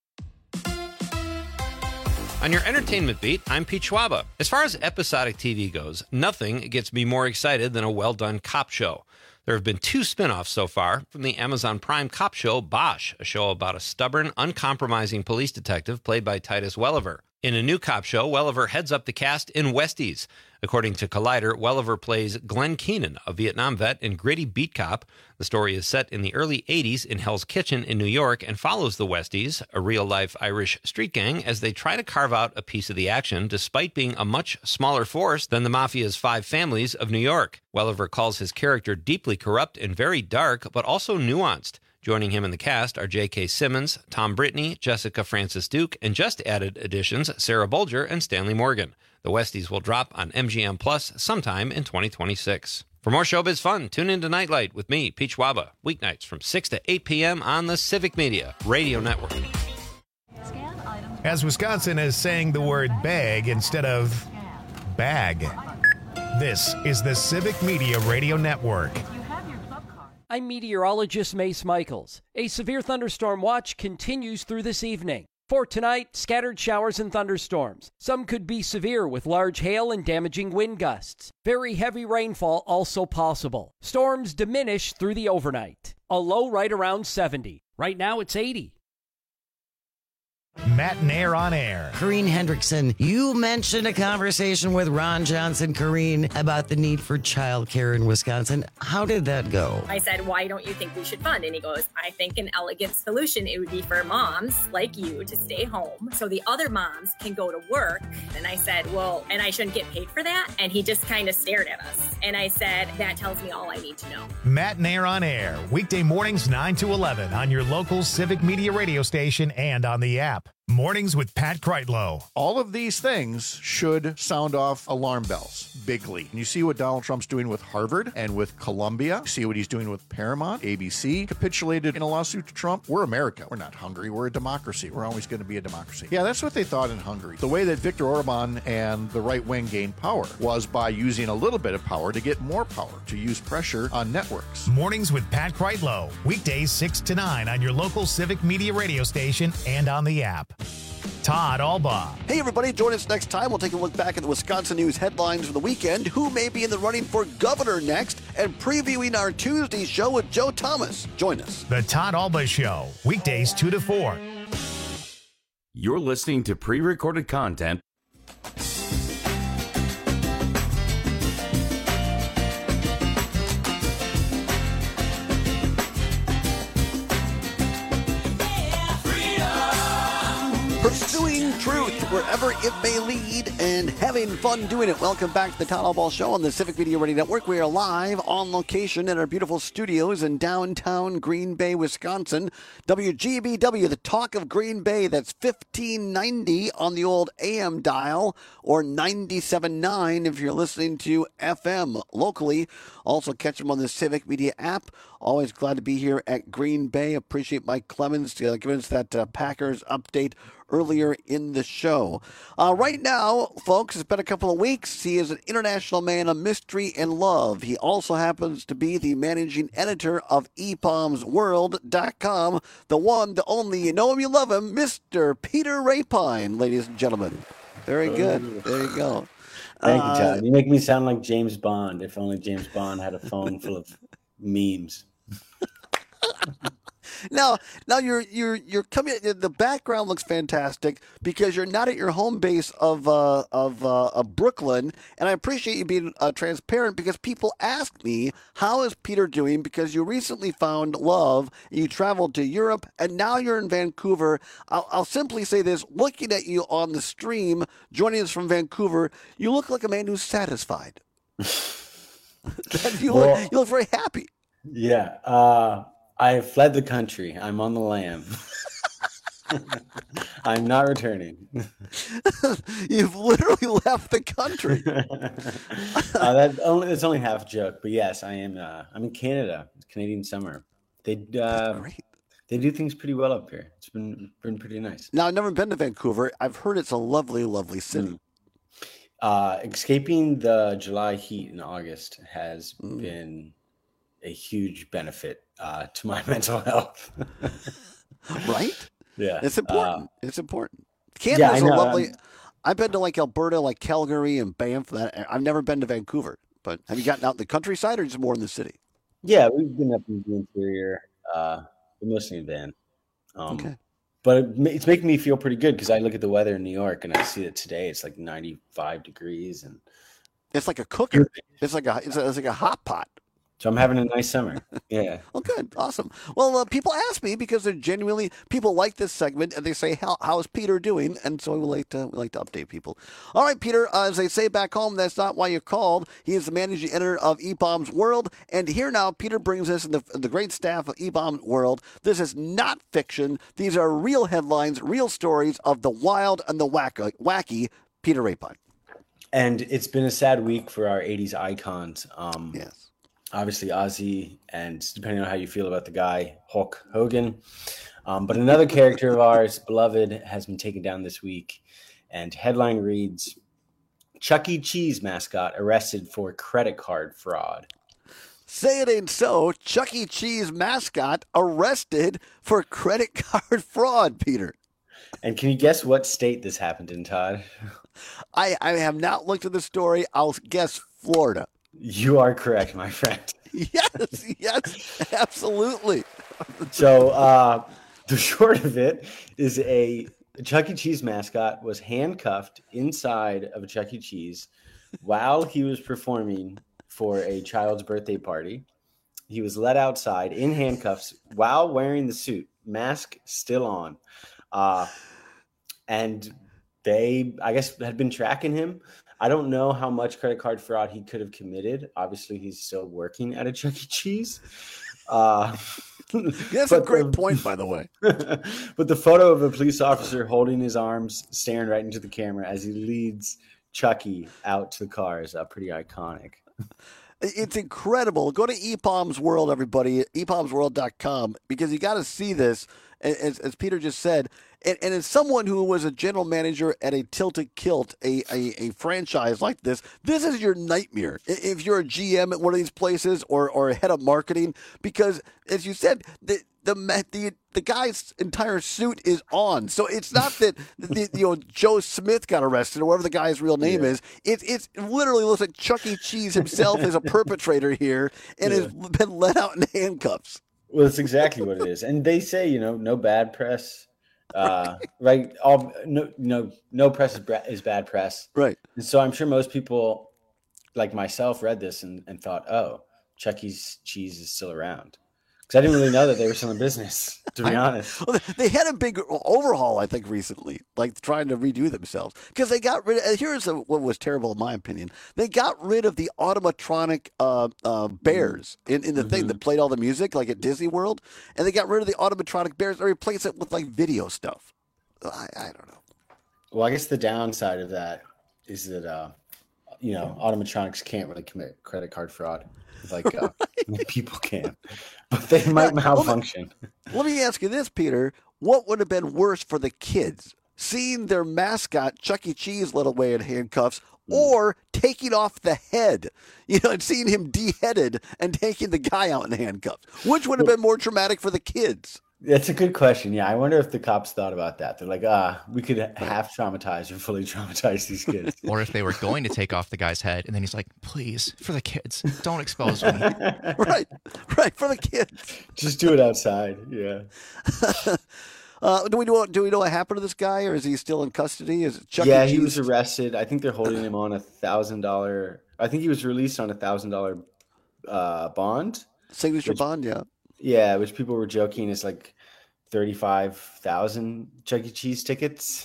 On your entertainment beat, I'm Pete Schwaba. As far as episodic TV goes, nothing gets me more excited than a well-done cop show. There have been 2 spin-offs so far from the Amazon Prime cop show Bosch, a show about a stubborn, uncompromising police detective played by Titus Welliver. In a new cop show, Welliver heads up the cast in Westies. According to Collider, Welliver plays Glenn Keenan, a Vietnam vet and gritty beat cop. The story is set in the early 80s in Hell's Kitchen in New York and follows the Westies, a real-life Irish street gang, as they try to carve out a piece of the action despite being a much smaller force than the Mafia's 5 families of New York. Welliver calls his character deeply corrupt and very dark, but also nuanced. Joining him in the cast are J.K. Simmons, Tom Brittney, Jessica Francis Duke, and just added additions Sarah Bolger and Stanley Morgan. The Westies will drop on MGM Plus sometime in 2026. For more showbiz fun, tune in to Nightlight with me, Pete Schwaba, weeknights from 6 to 8 p.m. on the Civic Media Radio Network. As Wisconsin is saying the word bag instead of bag. This is the Civic Media Radio Network. I'm meteorologist Mace Michaels. A severe thunderstorm watch continues through this evening. For tonight, scattered showers and thunderstorms. Some could be severe with large hail and damaging wind gusts. Very heavy rainfall also possible. Storms diminish through the overnight. A low right around 70. Right now it's 80. Matt and Air on Air. Corrine Hendrickson, you mentioned a conversation with Ron Johnson, Corrine, about the need for childcare in Wisconsin. How did that go? I said, why don't you think we should fund? And he goes, I think an elegant solution, it would be for moms like you to stay home so the other moms can go to work. And I said, well, and I shouldn't get paid for that? And he just kind of stared at us. And I said, that tells me all I need to know. Matt and Air on Air, weekday mornings 9 to 11 on your local Civic Media radio station and on the app. Mornings with Pat Kreitlow. All of these things should sound off alarm bells bigly. And you see what Donald Trump's doing with Harvard and with Columbia. You see what he's doing with Paramount. ABC capitulated in a lawsuit to Trump. We're America. We're not Hungary. We're a democracy. We're always going to be a democracy. Yeah, that's what they thought in Hungary. The way that Viktor Orban and the right wing gained power was by using a little bit of power to get more power, to use pressure on networks. Mornings with Pat Kreitlow. Weekdays 6 to 9 on your local Civic Media radio station and on the app. Todd Albaugh. Hey, everybody, join us next time. We'll take a look back at the Wisconsin news headlines for the weekend, who may be in the running for governor next, and previewing our Tuesday show with Joe Thomas. Join us. The Todd Albaugh Show, weekdays 2 to 4. You're listening to pre-recorded content. Pursuing truth wherever it may lead and having fun doing it. Welcome back to the Todd Albaugh Show on the Civic Media Radio Network. We are live on location at our beautiful studios in downtown Green Bay, Wisconsin. WGBW, the talk of Green Bay. That's 1590 on the old AM dial, or 97.9 if you're listening to FM locally. Also catch them on the Civic Media app. Always glad to be here at Green Bay. Appreciate Mike Clemens giving us that Packers update earlier in the show. Right now, folks, it's been a couple of weeks. He is an international man of mystery and love. He also happens to be the managing editor of EPOMsWorld.com. The one, the only, you know him, you love him, Mr. Peter Rapine, ladies and gentlemen. Very good. There you go. Thank you, Todd. You make me sound like James Bond. If only James Bond had a phone full of memes. Now you're coming. The background looks fantastic because you're not at your home base of Brooklyn, and I appreciate you being transparent because people ask me, how is Peter doing? Because you recently found love, you traveled to Europe, and now you're in Vancouver. I'll simply say this: looking at you on the stream, joining us from Vancouver, you look like a man who's satisfied. you look very happy. Yeah. I fled the country. I'm on the lam. I'm not returning. You've literally left the country. That's only half a joke, but yes, I am. I'm in Canada. It's Canadian summer. They do things pretty well up here. It's been pretty nice. Now, I've never been to Vancouver. I've heard it's a lovely, lovely city. Escaping the July heat in August has been a huge benefit to my mental health. Right? Yeah. It's important. It's important. Canada's a lovely... I've been to like Alberta, like Calgary and Banff. I've never been to Vancouver. But have you gotten out in the countryside or just more in the city? Yeah, we've been up in the interior, mostly in van. Okay. But it's making me feel pretty good because I look at the weather in New York and I see that today it's like 95 degrees. And it's like a cooker. It's like a hot pot. So I'm having a nice summer. Yeah. Well, good. Awesome. Well, people ask me because they're genuinely, people like this segment and they say, how's Peter doing? And so we like to update people. All right, Peter, as they say back home, that's not why you called. He is the managing editor of EPOM's World. And here now, Peter brings us in the great staff of EPOM's World. This is not fiction. These are real headlines, real stories of the wild and the wacky Peter Rapine. And it's been a sad week for our 80s icons. Yes. Obviously, Ozzy, and depending on how you feel about the guy, Hulk Hogan. But another character of ours, beloved, has been taken down this week. And headline reads, Chuck E. Cheese mascot arrested for credit card fraud. Say it ain't so. Chuck E. Cheese mascot arrested for credit card fraud, Peter. And can you guess what state this happened in, Todd? I have not looked at the story. I'll guess Florida. You are correct, my friend. Yes, absolutely. So the short of it is The Chuck E. Cheese mascot was handcuffed inside of a Chuck E. Cheese while he was performing for a child's birthday party. He was let outside in handcuffs while wearing the suit, mask still on. And they, I guess, had been tracking him. I don't know how much credit card fraud he could have committed. Obviously, he's still working at a Chuck E. Cheese. That's a great point, by the way. But the photo of a police officer holding his arms, staring right into the camera as he leads Chucky out to the car is pretty iconic. It's incredible. Go to ePalms World, everybody, epalmsworld.com, because you got to see this, as Peter just said. And as someone who was a general manager at a Tilted Kilt, a franchise like this is your nightmare if you're a GM at one of these places or a head of marketing, because, as you said, the guy's entire suit is on. So it's not that Joe Smith got arrested or whatever the guy's real name is. It literally looks like Chuck E. Cheese himself is a perpetrator here and has been let out in handcuffs. Well, that's exactly what it is. And they say, no bad press. Right. No press is bad press. Right. And so I'm sure most people like myself read this and thought, oh, Chuck E. Cheese is still around. Because I didn't really know that they were still in business, to be honest. Well, they had a big overhaul, I think, recently, like trying to redo themselves. Because they got rid of, here's what was terrible in my opinion. They got rid of the automatronic bears in the thing that played all the music, like at Disney World. And they got rid of the automatronic bears and replaced it with like video stuff. I don't know. Well, I guess the downside of that is that, automatronics can't really commit credit card fraud like people can. But they might malfunction. Let me ask you this, Peter. What would have been worse for the kids? Seeing their mascot, Chuck E. Cheese, led away in handcuffs, or taking off the head? And seeing him deheaded and taking the guy out in handcuffs. Which would have been more traumatic for the kids? That's a good question. Yeah, I wonder if the cops thought about that. They're like, we could half traumatize or fully traumatize these kids. Or if they were going to take off the guy's head, and then he's like, please, for the kids, don't expose me. Right, for the kids. Just do it outside, yeah. Do we know what happened to this guy, or is he still in custody? Is it Chuck E. Cheese? He was arrested. I think they're holding him on $1,000. I think he was released on $1,000 bond. Signature bond, yeah. Yeah, which people were joking is like 35,000 Chuck E. Cheese tickets.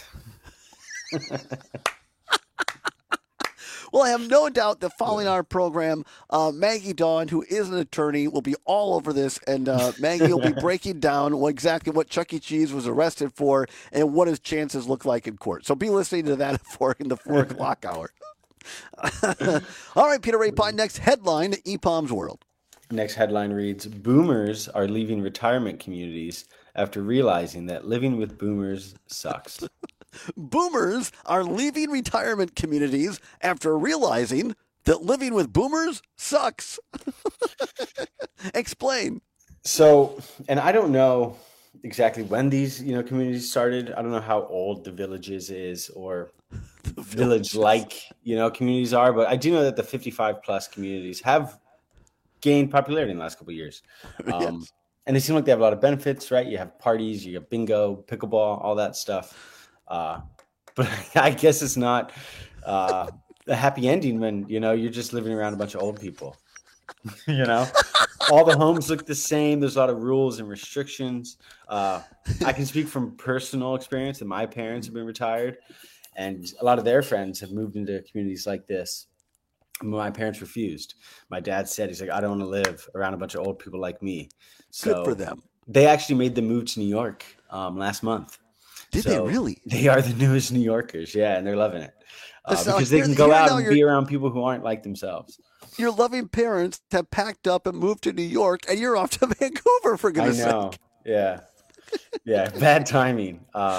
Well, I have no doubt that following our program, Maggie Dawn, who is an attorney, will be all over this, and Maggie will be breaking down exactly what Chuck E. Cheese was arrested for and what his chances look like in court. So be listening to that in the 4 o'clock hour. All right, Peter Ray Pine, next headline, ePalms World. Next headline reads, Boomers are leaving retirement communities after realizing that living with boomers sucks. Boomers are leaving retirement communities after realizing that living with boomers sucks. Explain. So, and I don't know exactly when these, communities started. I don't know how old the Villages is or village-like, communities are, but I do know that the 55-plus communities have gained popularity in the last couple of years. Yes. And they seem like they have a lot of benefits, right? You have parties, you have bingo, pickleball, all that stuff. But I guess it's not a happy ending when, you're just living around a bunch of old people. All the homes look the same. There's a lot of rules and restrictions. I can speak from personal experience that my parents have been retired, and a lot of their friends have moved into communities like this. My parents refused. My dad said, he's like, I don't want to live around a bunch of old people like me. So good for them. They actually made the move to New York last month. Did they really? They are the newest New Yorkers. Yeah. And they're loving it because they can go out and be around people who aren't like themselves. Your loving parents have packed up and moved to New York, and you're off to Vancouver, for goodness sake. I know. Yeah. Yeah. Bad timing.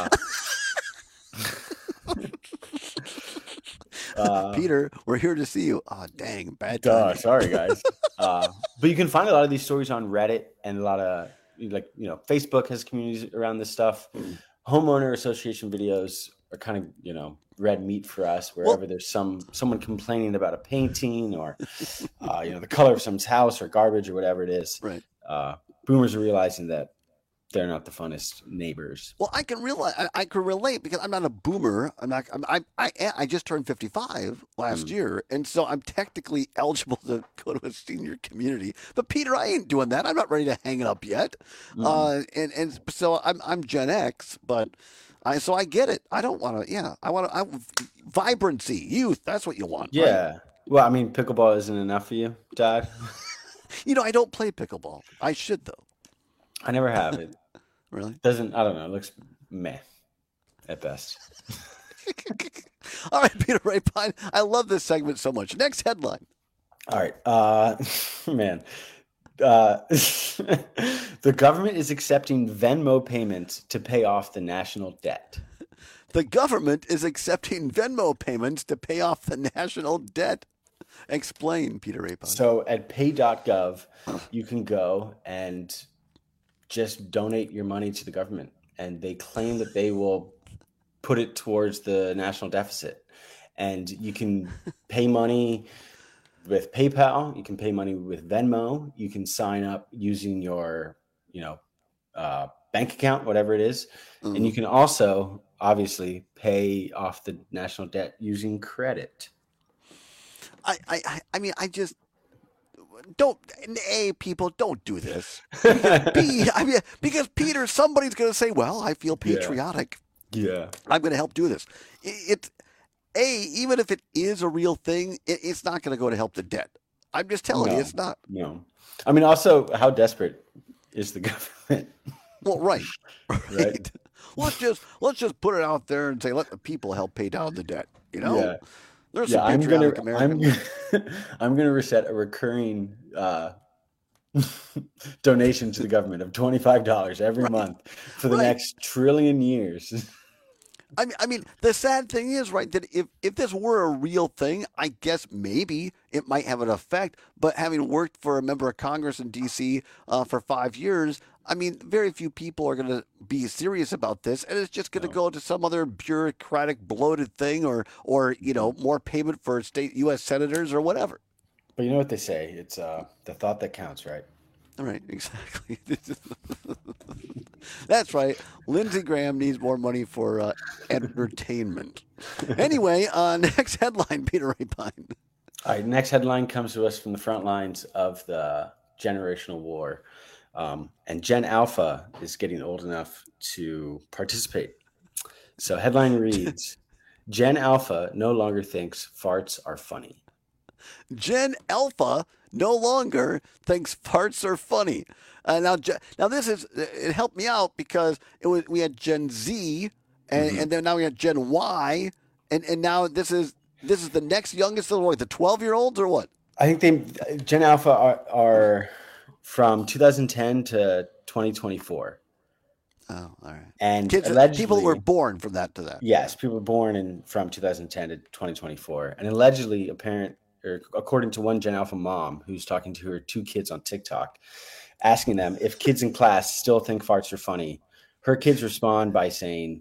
Peter, we're here to see you. Oh, dang, bad timing. Sorry, guys. But you can find a lot of these stories on Reddit, and a lot of Facebook has communities around this stuff. Homeowner association videos are kind of, red meat for us wherever there's someone complaining about a painting or, the color of someone's house or garbage or whatever it is. Right. Boomers are realizing that they're not the funnest neighbors. Well, I can relate because I'm not a boomer. I just turned 55 last year, and so I'm technically eligible to go to a senior community. But Peter, I ain't doing that. I'm not ready to hang it up yet. And so I'm Gen X, but so I get it. I don't want to. Yeah, I want vibrancy, youth. That's what you want. Yeah. Right? Well, I mean, pickleball isn't enough for you, Dad. I don't play pickleball. I should though. I never have it. Really? I don't know. It looks meh at best. All right, Peter Rapine. I love this segment so much. Next headline. All right. Man. The government is accepting Venmo payments to pay off the national debt. The government is accepting Venmo payments to pay off the national debt. Explain, Peter Rapine. So at pay.gov, you can go and just donate your money to the government, and they claim that they will put it towards the national deficit. And you can pay money with PayPal, you can pay money with Venmo, you can sign up using your, bank account, whatever it is. And you can also obviously pay off the national debt using credit. I mean, I just don't. People, don't do this. Because Peter, somebody's going to say, "Well, I feel patriotic. Yeah, I'm going to help do this." Even if it is a real thing, it's not going to go to help the debt. I'm just telling you, it's not. No, I mean, also, how desperate is the government? Well, right. Let's just put it out there and say, let the people help pay down the debt. Yeah. There's some patriotic Americans. I'm gonna reset a recurring donation to the government of $25 every month for the next trillion years. I mean, the sad thing is, right, that if this were a real thing, I guess maybe it might have an effect. But having worked for a member of Congress in D.C. For 5 years, I mean, very few people are going to be serious about this, and it's just going to go to some other bureaucratic, bloated thing, or more payment for state U.S. senators or whatever. But you know what they say? It's the thought that counts, right? All right, exactly. That's right. Lindsey Graham needs more money for entertainment. Anyway, next headline, Peter Rapine. All right, next headline comes to us from the front lines of the generational war. And Gen Alpha is getting old enough to participate. So headline reads, Gen Alpha no longer thinks farts are funny. Gen Alpha no longer thinks farts are funny. Now this it helped me out because we had Gen Z and then now we got Gen Y and now this is the next youngest of the 12-year-olds or what? I think Gen Alpha are from 2010 to 2024. Oh, all right. And kids, people were born from that to that. Yes, people born from 2010 to 2024. And allegedly, according to one Gen Alpha mom who's talking to her 2 kids on TikTok, asking them if kids in class still think farts are funny, her kids respond by saying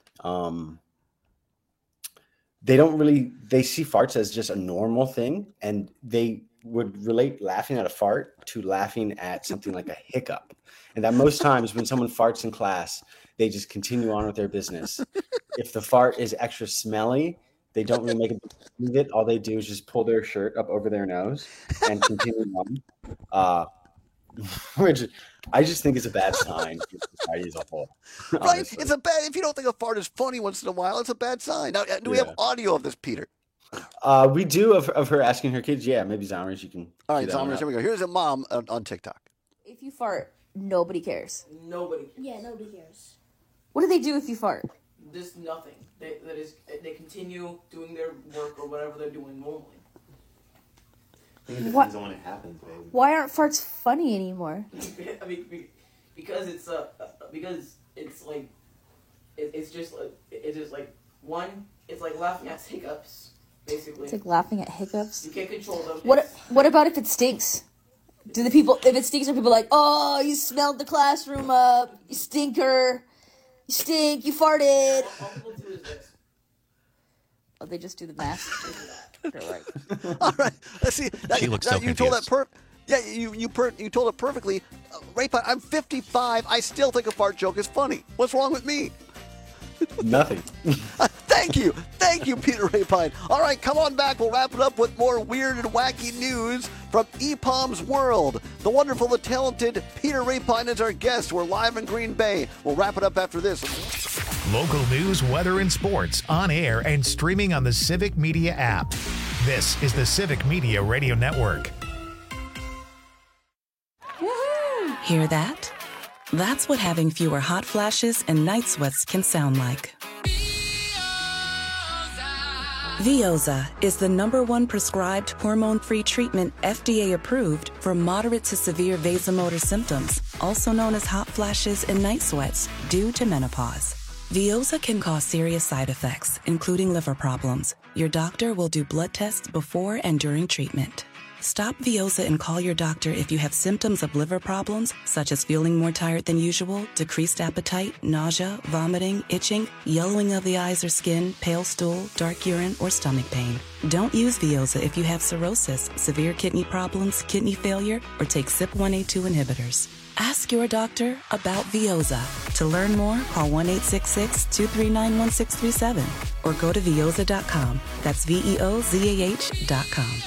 they see farts as just a normal thing, and they would relate laughing at a fart to laughing at something like a hiccup. And that most times when someone farts in class, they just continue on with their business. If the fart is extra smelly, they don't really make a big deal of it. All they do is just pull their shirt up over their nose and continue on. Which I just think is a bad sign for society as a whole. Right? Honestly. It's if you don't think a fart is funny once in a while, it's a bad sign. Now, do we have audio of this, Peter? We do of her asking her kids. Yeah, maybe Zomers, you can. All right, Zomers, here we go. Here's a mom on TikTok. If you fart, nobody cares. Nobody cares. Yeah, nobody cares. What do they do if you fart? Just nothing. They continue doing their work or whatever they're doing normally. I think it depends on when it happens, baby. Why aren't farts funny anymore? I mean, because it's like it's just like one. It's like laughing at hiccups, basically. It's like laughing at hiccups. You can't control them. What about if it stinks? If it stinks, are people like, oh, you smelled the classroom up, you stinker, you stink, you farted? All people do is this. Oh, they just do the mask. They're like, all right, let's see. She looks so you told that Yeah, you told it perfectly. Ray Pine, I'm 55. I still think a fart joke is funny. What's wrong with me? Nothing. Thank you, Peter Ray Pine. All right, come on back. We'll wrap it up with more weird and wacky news from EPOM's world. The wonderful, the talented Peter Ray Pine is our guest. We're live in Green Bay. We'll wrap it up after this. Local news, weather, and sports on air and streaming on the Civic Media app. This is the Civic Media Radio Network. Hear that? That's what having fewer hot flashes and night sweats can sound like. Veoza is the #1 prescribed hormone-free treatment FDA approved for moderate to severe vasomotor symptoms, also known as hot flashes and night sweats, due to menopause. Veoza can cause serious side effects, including liver problems. Your doctor will do blood tests before and during treatment. Stop Veoza and call your doctor if you have symptoms of liver problems, such as feeling more tired than usual, decreased appetite, nausea, vomiting, itching, yellowing of the eyes or skin, pale stool, dark urine, or stomach pain. Don't use Veoza if you have cirrhosis, severe kidney problems, kidney failure, or take CYP1A2 inhibitors. Ask your doctor about Veoza. To learn more, call 1-866-239-1637 or go to Veoza.com. That's VEOZAH.com.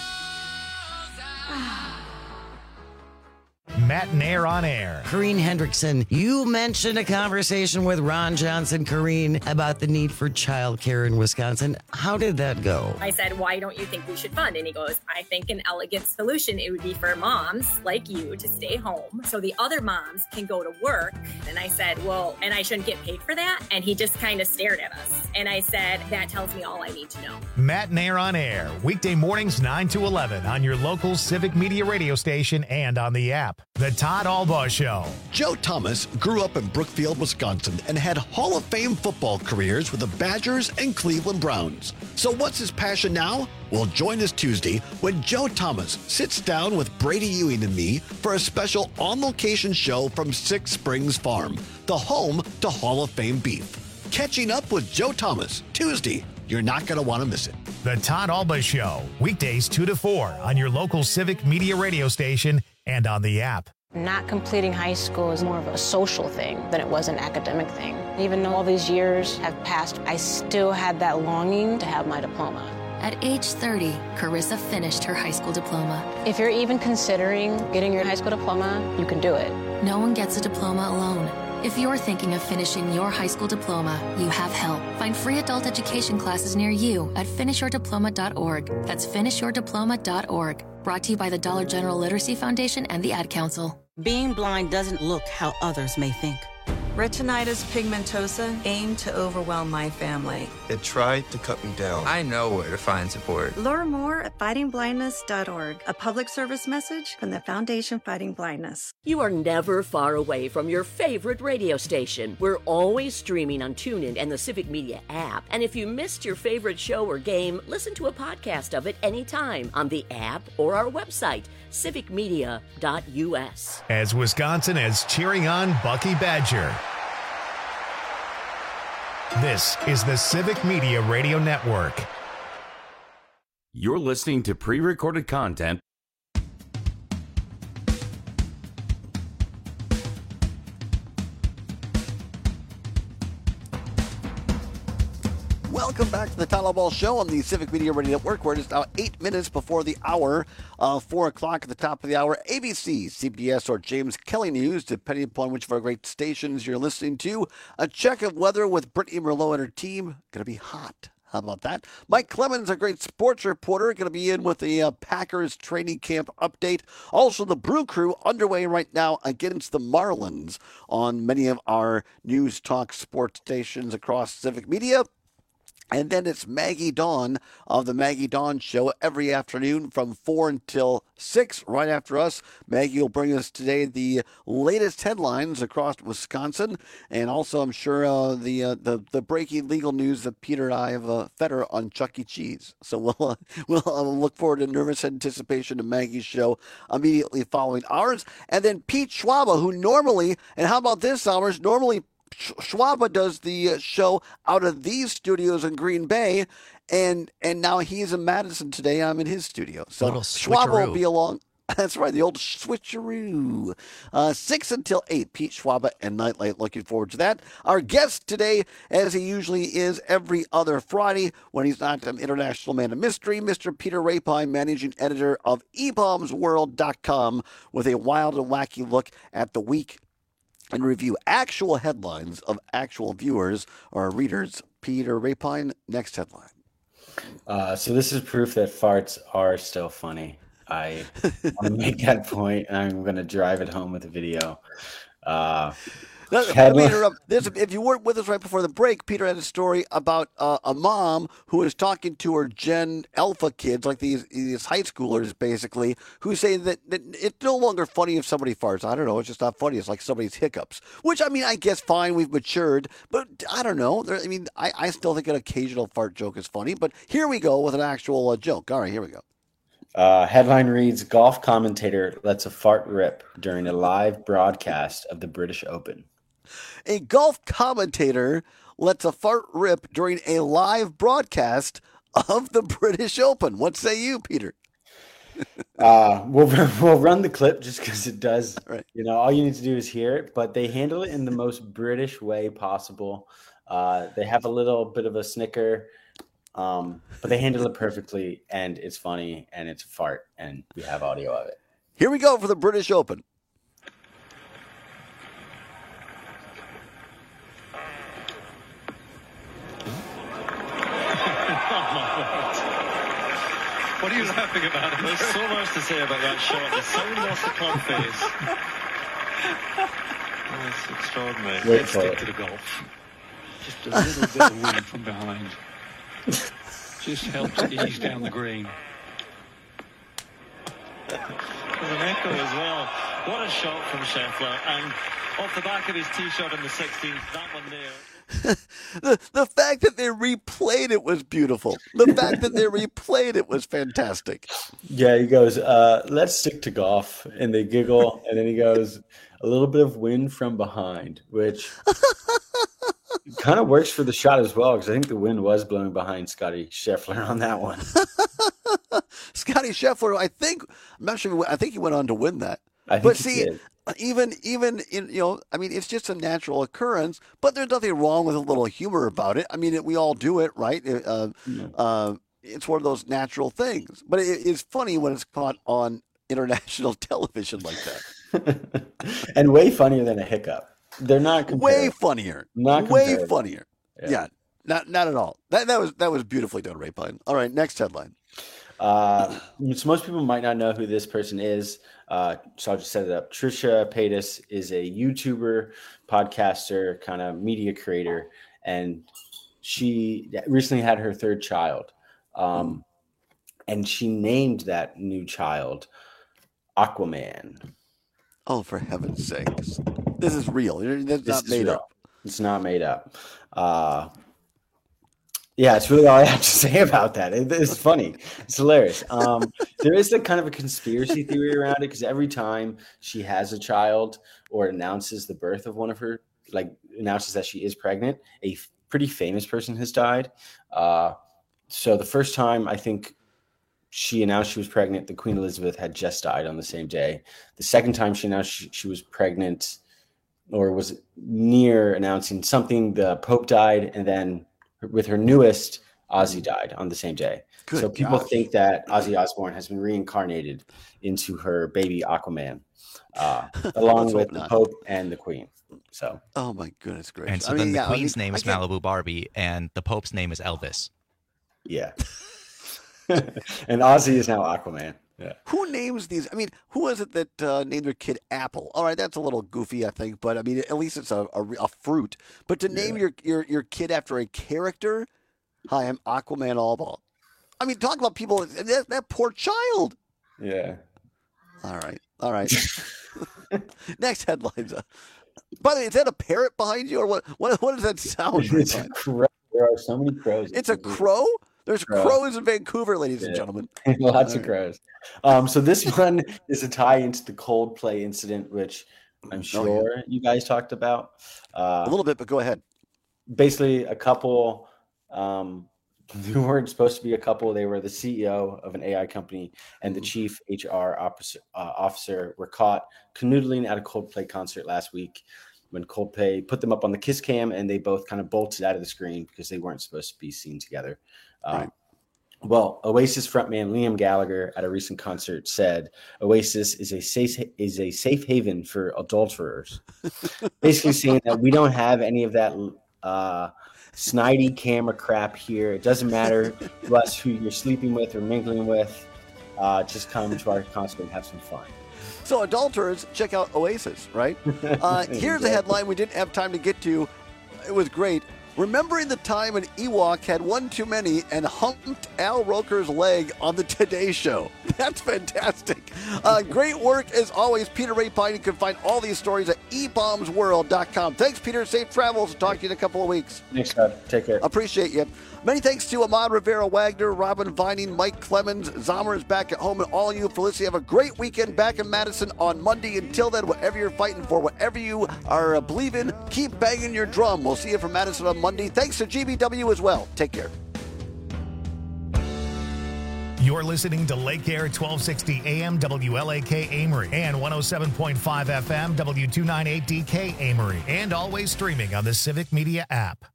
Matt and Air on Air. Kareen Hendrickson, you mentioned a conversation with Ron Johnson, Kareen, about the need for childcare in Wisconsin. How did that go? I said, why don't you think we should fund? And he goes, I think an elegant solution, it would be for moms like you to stay home so the other moms can go to work. And I said, well, and I shouldn't get paid for that? And he just kind of stared at us. And I said, that tells me all I need to know. Matt and Air on Air, weekday mornings 9 to 11 on your local Civic Media radio station and on the app. The Todd Albaugh Show. Joe Thomas grew up in Brookfield, Wisconsin, and had Hall of Fame football careers with the Badgers and Cleveland Browns. So what's his passion now? Well, join us Tuesday when Joe Thomas sits down with Brady Ewing and me for a special on-location show from Six Springs Farm, the home to Hall of Fame beef. Catching up with Joe Thomas, Tuesday. You're not going to want to miss it. The Todd Albaugh Show, weekdays 2 to 4 on your local Civic Media radio station and on the app. Not completing high school is more of a social thing than it was an academic thing. Even though all these years have passed, I still had that longing to have my diploma. At age 30, Carissa finished her high school diploma. If you're even considering getting your high school diploma, you can do it. No one gets a diploma alone. If you're thinking of finishing your high school diploma, you have help. Find free adult education classes near you at finishyourdiploma.org. That's finishyourdiploma.org. Brought to you by the Dollar General Literacy Foundation and the Ad Council. Being blind doesn't look how others may think. Retinitis pigmentosa aimed to overwhelm my family. It tried to cut me down. I know where to find support. Learn more at fightingblindness.org, a public service message from the Foundation Fighting Blindness. You are never far away from your favorite radio station. We're always streaming on TuneIn and the Civic Media app. And if you missed your favorite show or game, listen to a podcast of it anytime on the app or our website, civicmedia.us. As Wisconsin is cheering on Bucky Badger. This is the Civic Media Radio Network. You're listening to pre-recorded content. Welcome back to the Todd Albaugh Show on the Civic Media Radio Network, where it is now 8 minutes before the hour, 4 o'clock at the top of the hour. ABC, CBS, or James Kelly News, depending upon which of our great stations you're listening to. A check of weather with Brittany Merlot and her team. Going to be hot. How about that? Mike Clemens, a great sports reporter, going to be in with the Packers training camp update. Also, the Brew Crew underway right now against the Marlins on many of our news talk sports stations across Civic Media. And then it's Maggie Dawn of the Maggie Dawn Show every afternoon from 4 until 6. Right after us, Maggie will bring us today the latest headlines across Wisconsin, and also I'm sure the breaking legal news that Peter and I have fed on Chuck E. Cheese. So we'll look forward to nervous anticipation of Maggie's show immediately following ours. And then Pete Schwaba, who normally, and how about this hours, normally Schwaba does the show out of these studios in Green Bay, and now he's in Madison today. I'm in his studio. So Schwaba will be along. That's right, the old switcheroo. 6 until 8, Pete Schwaba and Nightlight. Looking forward to that. Our guest today, as he usually is every other Friday when he's not an international man of mystery, Mr. Peter Rapine, managing editor of eBombsWorld.com, with a wild and wacky look at the week and review actual headlines of actual viewers or readers. Peter Rapine, next headline. So this is proof that farts are still funny. I want to make that point, and I'm going to drive it home with a video. Let me interrupt. If you weren't with us right before the break, Peter had a story about a mom who was talking to her Gen Alpha kids, like these high schoolers, basically, who say that it's no longer funny if somebody farts. I don't know. It's just not funny. It's like somebody's hiccups, which, I mean, I guess fine. We've matured, but I don't know. I still think an occasional fart joke is funny, but here we go with an actual joke. All right, here we go. Headline reads, golf commentator lets a fart rip during a live broadcast of the British Open. A golf commentator lets a fart rip during a live broadcast of the British Open. What say you, Peter? We'll run the clip just because it does. Right. All you need to do is hear it, but they handle it in the most British way possible. They have a little bit of a snicker, but they handle it perfectly, and it's funny, and it's a fart, and we have audio of it. Here we go for the British Open. What are you laughing about? There's so much to say about that shot. There's someone lost the club face. Oh, it's extraordinary. Let's stick to the golf. Just a little bit of wind from behind. Just helps ease down the green. There's an echo as well. What a shot from Scheffler. And off the back of his tee shot in the 16th, that one there. The fact that they replayed it was beautiful. The fact that they replayed it was fantastic. Yeah, he goes, let's stick to golf. And they giggle. And then he goes, a little bit of wind from behind, which kind of works for the shot as well, because I think the wind was blowing behind Scotty Scheffler on that one. Scotty Scheffler, I think he went on to win that. But see, even in, it's just a natural occurrence, but there's nothing wrong with a little humor about it. I mean, we all do it, right? It's one of those natural things, but it's funny when it's caught on international television like that. And way funnier than a hiccup. They're not way funnier. Not way funnier. Yeah, not at all. That was beautifully done, Rapine. All right, next headline. So most people might not know who this person is. So I'll just set it up. Trisha Paytas is a YouTuber, podcaster, kind of media creator, and she recently had her third child. And she named that new child Aquaman. Oh, for heaven's sakes. This is real. That's not made up. It's not made up. Yeah, it's really all I have to say about that. It's funny. It's hilarious. There is kind of a conspiracy theory around it, because every time she has a child or announces the birth of one of her, announces that she is pregnant, a pretty famous person has died. So the first time I think she announced she was pregnant, the Queen Elizabeth had just died on the same day. The second time she announced she was pregnant, or was near announcing something, the Pope died, and then with her newest, Ozzy died on the same day. Good so people gosh. think that Ozzy Osbourne has been reincarnated into her baby Aquaman, along with the Pope and the Queen. So, oh my goodness gracious! And so the Queen's name is Malibu Barbie, and the Pope's name is Elvis. Yeah. And Ozzy is now Aquaman. Yeah. Who names these? I mean, who is it that named their kid Apple? All right, that's a little goofy, I think, but I mean, at least it's a fruit. But to name your kid after a character, hi, I'm Aquaman Allball. I mean, talk about people. That poor child. Yeah. All right. Next headlines. By the way, is that a parrot behind you, or what? What does that sound? It's a crow. There are so many crows. It's a crow? There's crows in Vancouver, ladies and gentlemen. Lots of crows. So this one is a tie into the Coldplay incident, which I'm sure you guys talked about. A little bit, but go ahead. Basically, a couple They weren't supposed to be a couple. They were the CEO of an AI company and the chief HR officer were caught canoodling at a Coldplay concert last week when Coldplay put them up on the kiss cam, and they both kind of bolted out of the screen because they weren't supposed to be seen together. Right. Well, Oasis frontman Liam Gallagher at a recent concert said Oasis is a safe haven for adulterers, basically saying that we don't have any of that snidey camera crap here. It doesn't matter to us who you're sleeping with or mingling with. Just come to our concert and have some fun. So adulterers, check out Oasis, right? Here's a headline we didn't have time to get to. It was great. Remembering the time an Ewok had one too many and humped Al Roker's leg on the Today Show. That's fantastic. Great work as always, Peter Rapine. You can find all these stories at ebombsworld.com. Thanks, Peter. Safe travels. Talk to you in a couple of weeks. Thanks, God. Take care. Appreciate you. Many thanks to Ahmad Rivera-Wagner, Robin Vining, Mike Clemens, Zomer is back at home, and all of you for listening. Have a great weekend back in Madison on Monday. Until then, whatever you're fighting for, whatever you are believing, keep banging your drum. We'll see you from Madison on Monday. Thanks to GBW as well. Take care. You're listening to Lake Air 1260 AM WLAK Amory and 107.5 FM W298DK Amory, and always streaming on the Civic Media app.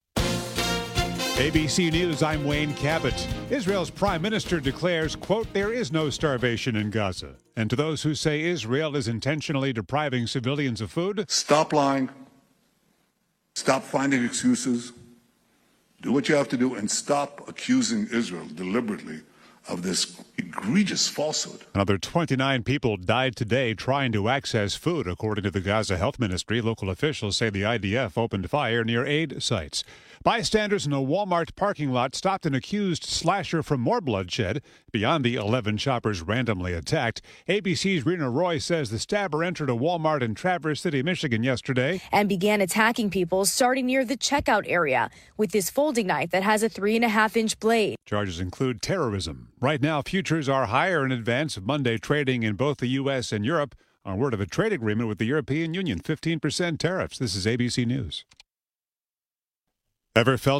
ABC News, I'm Wayne Cabot. Israel's prime minister declares, quote, there is no starvation in Gaza. And to those who say Israel is intentionally depriving civilians of food, stop lying. Stop finding excuses. Do what you have to do and stop accusing Israel deliberately of this egregious falsehood. Another 29 people died today trying to access food, according to the Gaza Health Ministry. Local officials say the IDF opened fire near aid sites. Bystanders in a Walmart parking lot stopped an accused slasher from more bloodshed beyond the 11 shoppers randomly attacked. ABC's Rena Roy says the stabber entered a Walmart in Traverse City, Michigan yesterday and began attacking people starting near the checkout area with this folding knife that has a 3.5-inch blade. Charges include terrorism. Right now, futures are higher in advance of Monday trading in both the U.S. and Europe on word of a trade agreement with the European Union, 15% tariffs. This is ABC News. Ever felt